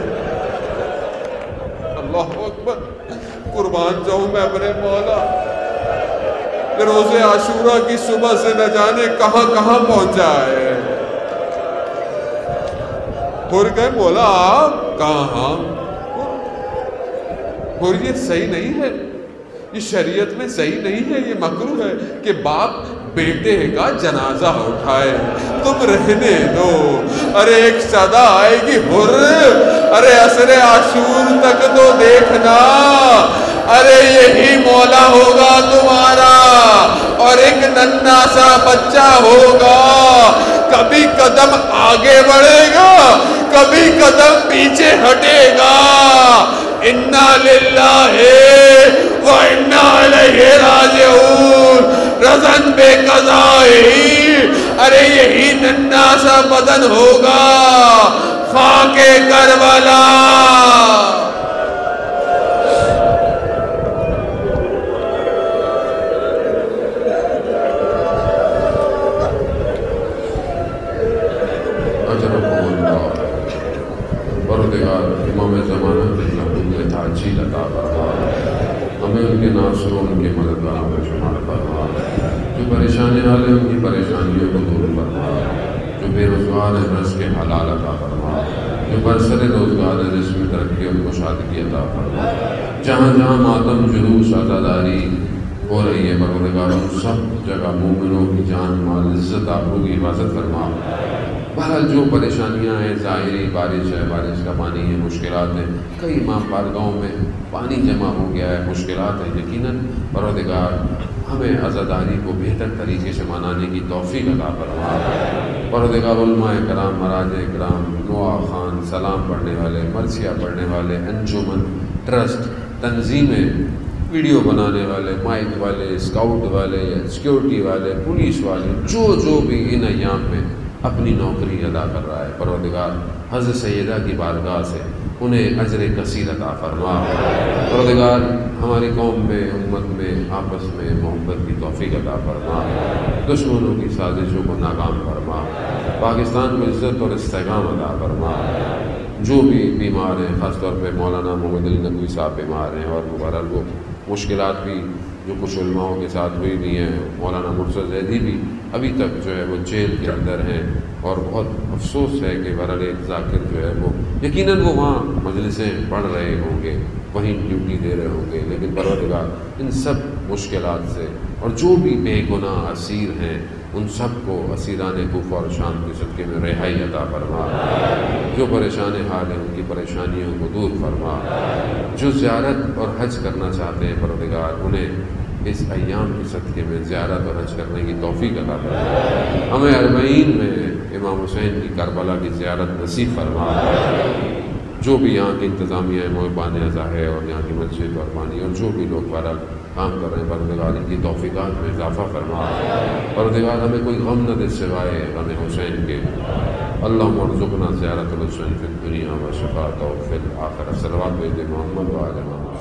اللہ اکبر۔ قربان جاؤں میں اپنے مولا، روز عاشورہ کی صبح سے نہ جانے کہاں کہاں پہنچا ہے۔ اور کہے مولا آپ کہاں؟ اور یہ صحیح نہیں ہے، یہ شریعت میں صحیح نہیں ہے، یہ مکروہ ہے کہ باپ بیٹے کا جنازہ اٹھائے، تم رہنے دو۔ ارے ایک صدا آئے گی ہر، ارے عصر عاشور تک تو دیکھنا، ارے یہی مولا ہوگا تمہارا اور ایک ننھا سا بچہ ہوگا، کبھی قدم آگے بڑھے گا کبھی قدم پیچھے ہٹے گا۔ انا للہ و انا الیہ راجعون، رزن بے قضائی، ارے یہی ننھا سا بدن ہوگا خاک کربلا۔ امام زمانہ کے محبوب میں تعجیل عطا فرما، ہمیں ان کے ناصروں ان کے مددگاروں میں شمار فرما، جو پریشانی والے ان کی پریشانیوں کو دور فرما، جو بے روزگار ہیں رزق کے حلال عطا فرما، جو برسر روزگار ہیں رزق میں ترقی اور کشادگی عطا فرما۔ جہاں جہاں ماتم جلوس عزاداری ہو رہی ہے پروردگار ان سب جگہ مومنوں کی جان مال عزت آبرو کی حفاظت فرما۔ بہرحال جو پریشانیاں ہیں ظاہری، بارش ہے، بارش کا پانی ہے، مشکلات ہیں، کئی امام بارگاہوں میں پانی جمع ہو گیا ہے، مشکلات ہیں، یقیناً پروردگار ہمیں عزاداری کو بہتر طریقے سے منانے کی توفیق عطا فرما۔ پروردگار علماء کرام، مراجع کرام، نوا خان، سلام پڑھنے والے، مرثیہ پڑھنے والے، انجمن، ٹرسٹ، تنظیمیں، ویڈیو بنانے والے، مائک والے، اسکاؤٹ والے، سیکیورٹی والے، پولیس والے، جو بھی ان ایام میں اپنی نوکری ادا کر رہا ہے، پروردگار حضرت سیدہ کی بارگاہ سے انہیں اجر کثیر عطا فرما۔ پروردگار ہماری قوم میں، امت میں، آپس میں محبت کی توفیق عطا فرما، دشمنوں کی سازشوں کو ناکام فرما، پاکستان کو عزت اور استحکام عطا فرما۔ جو بھی بیمار ہیں، خاص طور پہ مولانا محمد علی ندوی صاحب بیمار ہیں اور بہرحال وہ مشکلات بھی جو کچھ علماؤں کے ساتھ ہوئی بھی ہیں، مولانا مرتضیٰ زیدی بھی ابھی تک جو ہے وہ جیل کے اندر ہیں، اور بہت افسوس ہے کہ بہرحال ایک ذاکر جو ہے وہ یقیناً وہ وہاں مجلسیں پڑھ رہے ہوں گے، وہیں ڈیوٹی دے رہے ہوں گے، لیکن پروردگار ان سب مشکلات سے اور جو بھی بے گناہ اسیر ہیں ان سب کو اسیران کوفہ اور شام کے صدقے میں رہائی عطا فرما، جو پریشان حال ہیں ان کی پریشانیوں کو دور فرما، جو زیارت اور حج کرنا چاہتے ہیں پروردگار انہیں اس ایام کے صدقے میں زیارت اور حج کرنے کی توفیق عطا فرما، ہمیں اربعین میں امام حسین کی کربلا کی زیارت نصیب فرما، جو بھی یہاں کی انتظامیہ ہے محبان اعضا ہے اور یہاں کی مسجد اور پانی اور جو بھی لوگ بہرحال کام کر رہے ہیں پروردگار ان کی توفیقات میں اضافہ فرما، پروردگار ہمیں کوئی غم نہ دے سوائے غم حسین کے، اللہم ارزقنا زیارت الحسین فی الدنیا و شفاعتہ فی الآخرہ، صلوات محمد و آل محمد۔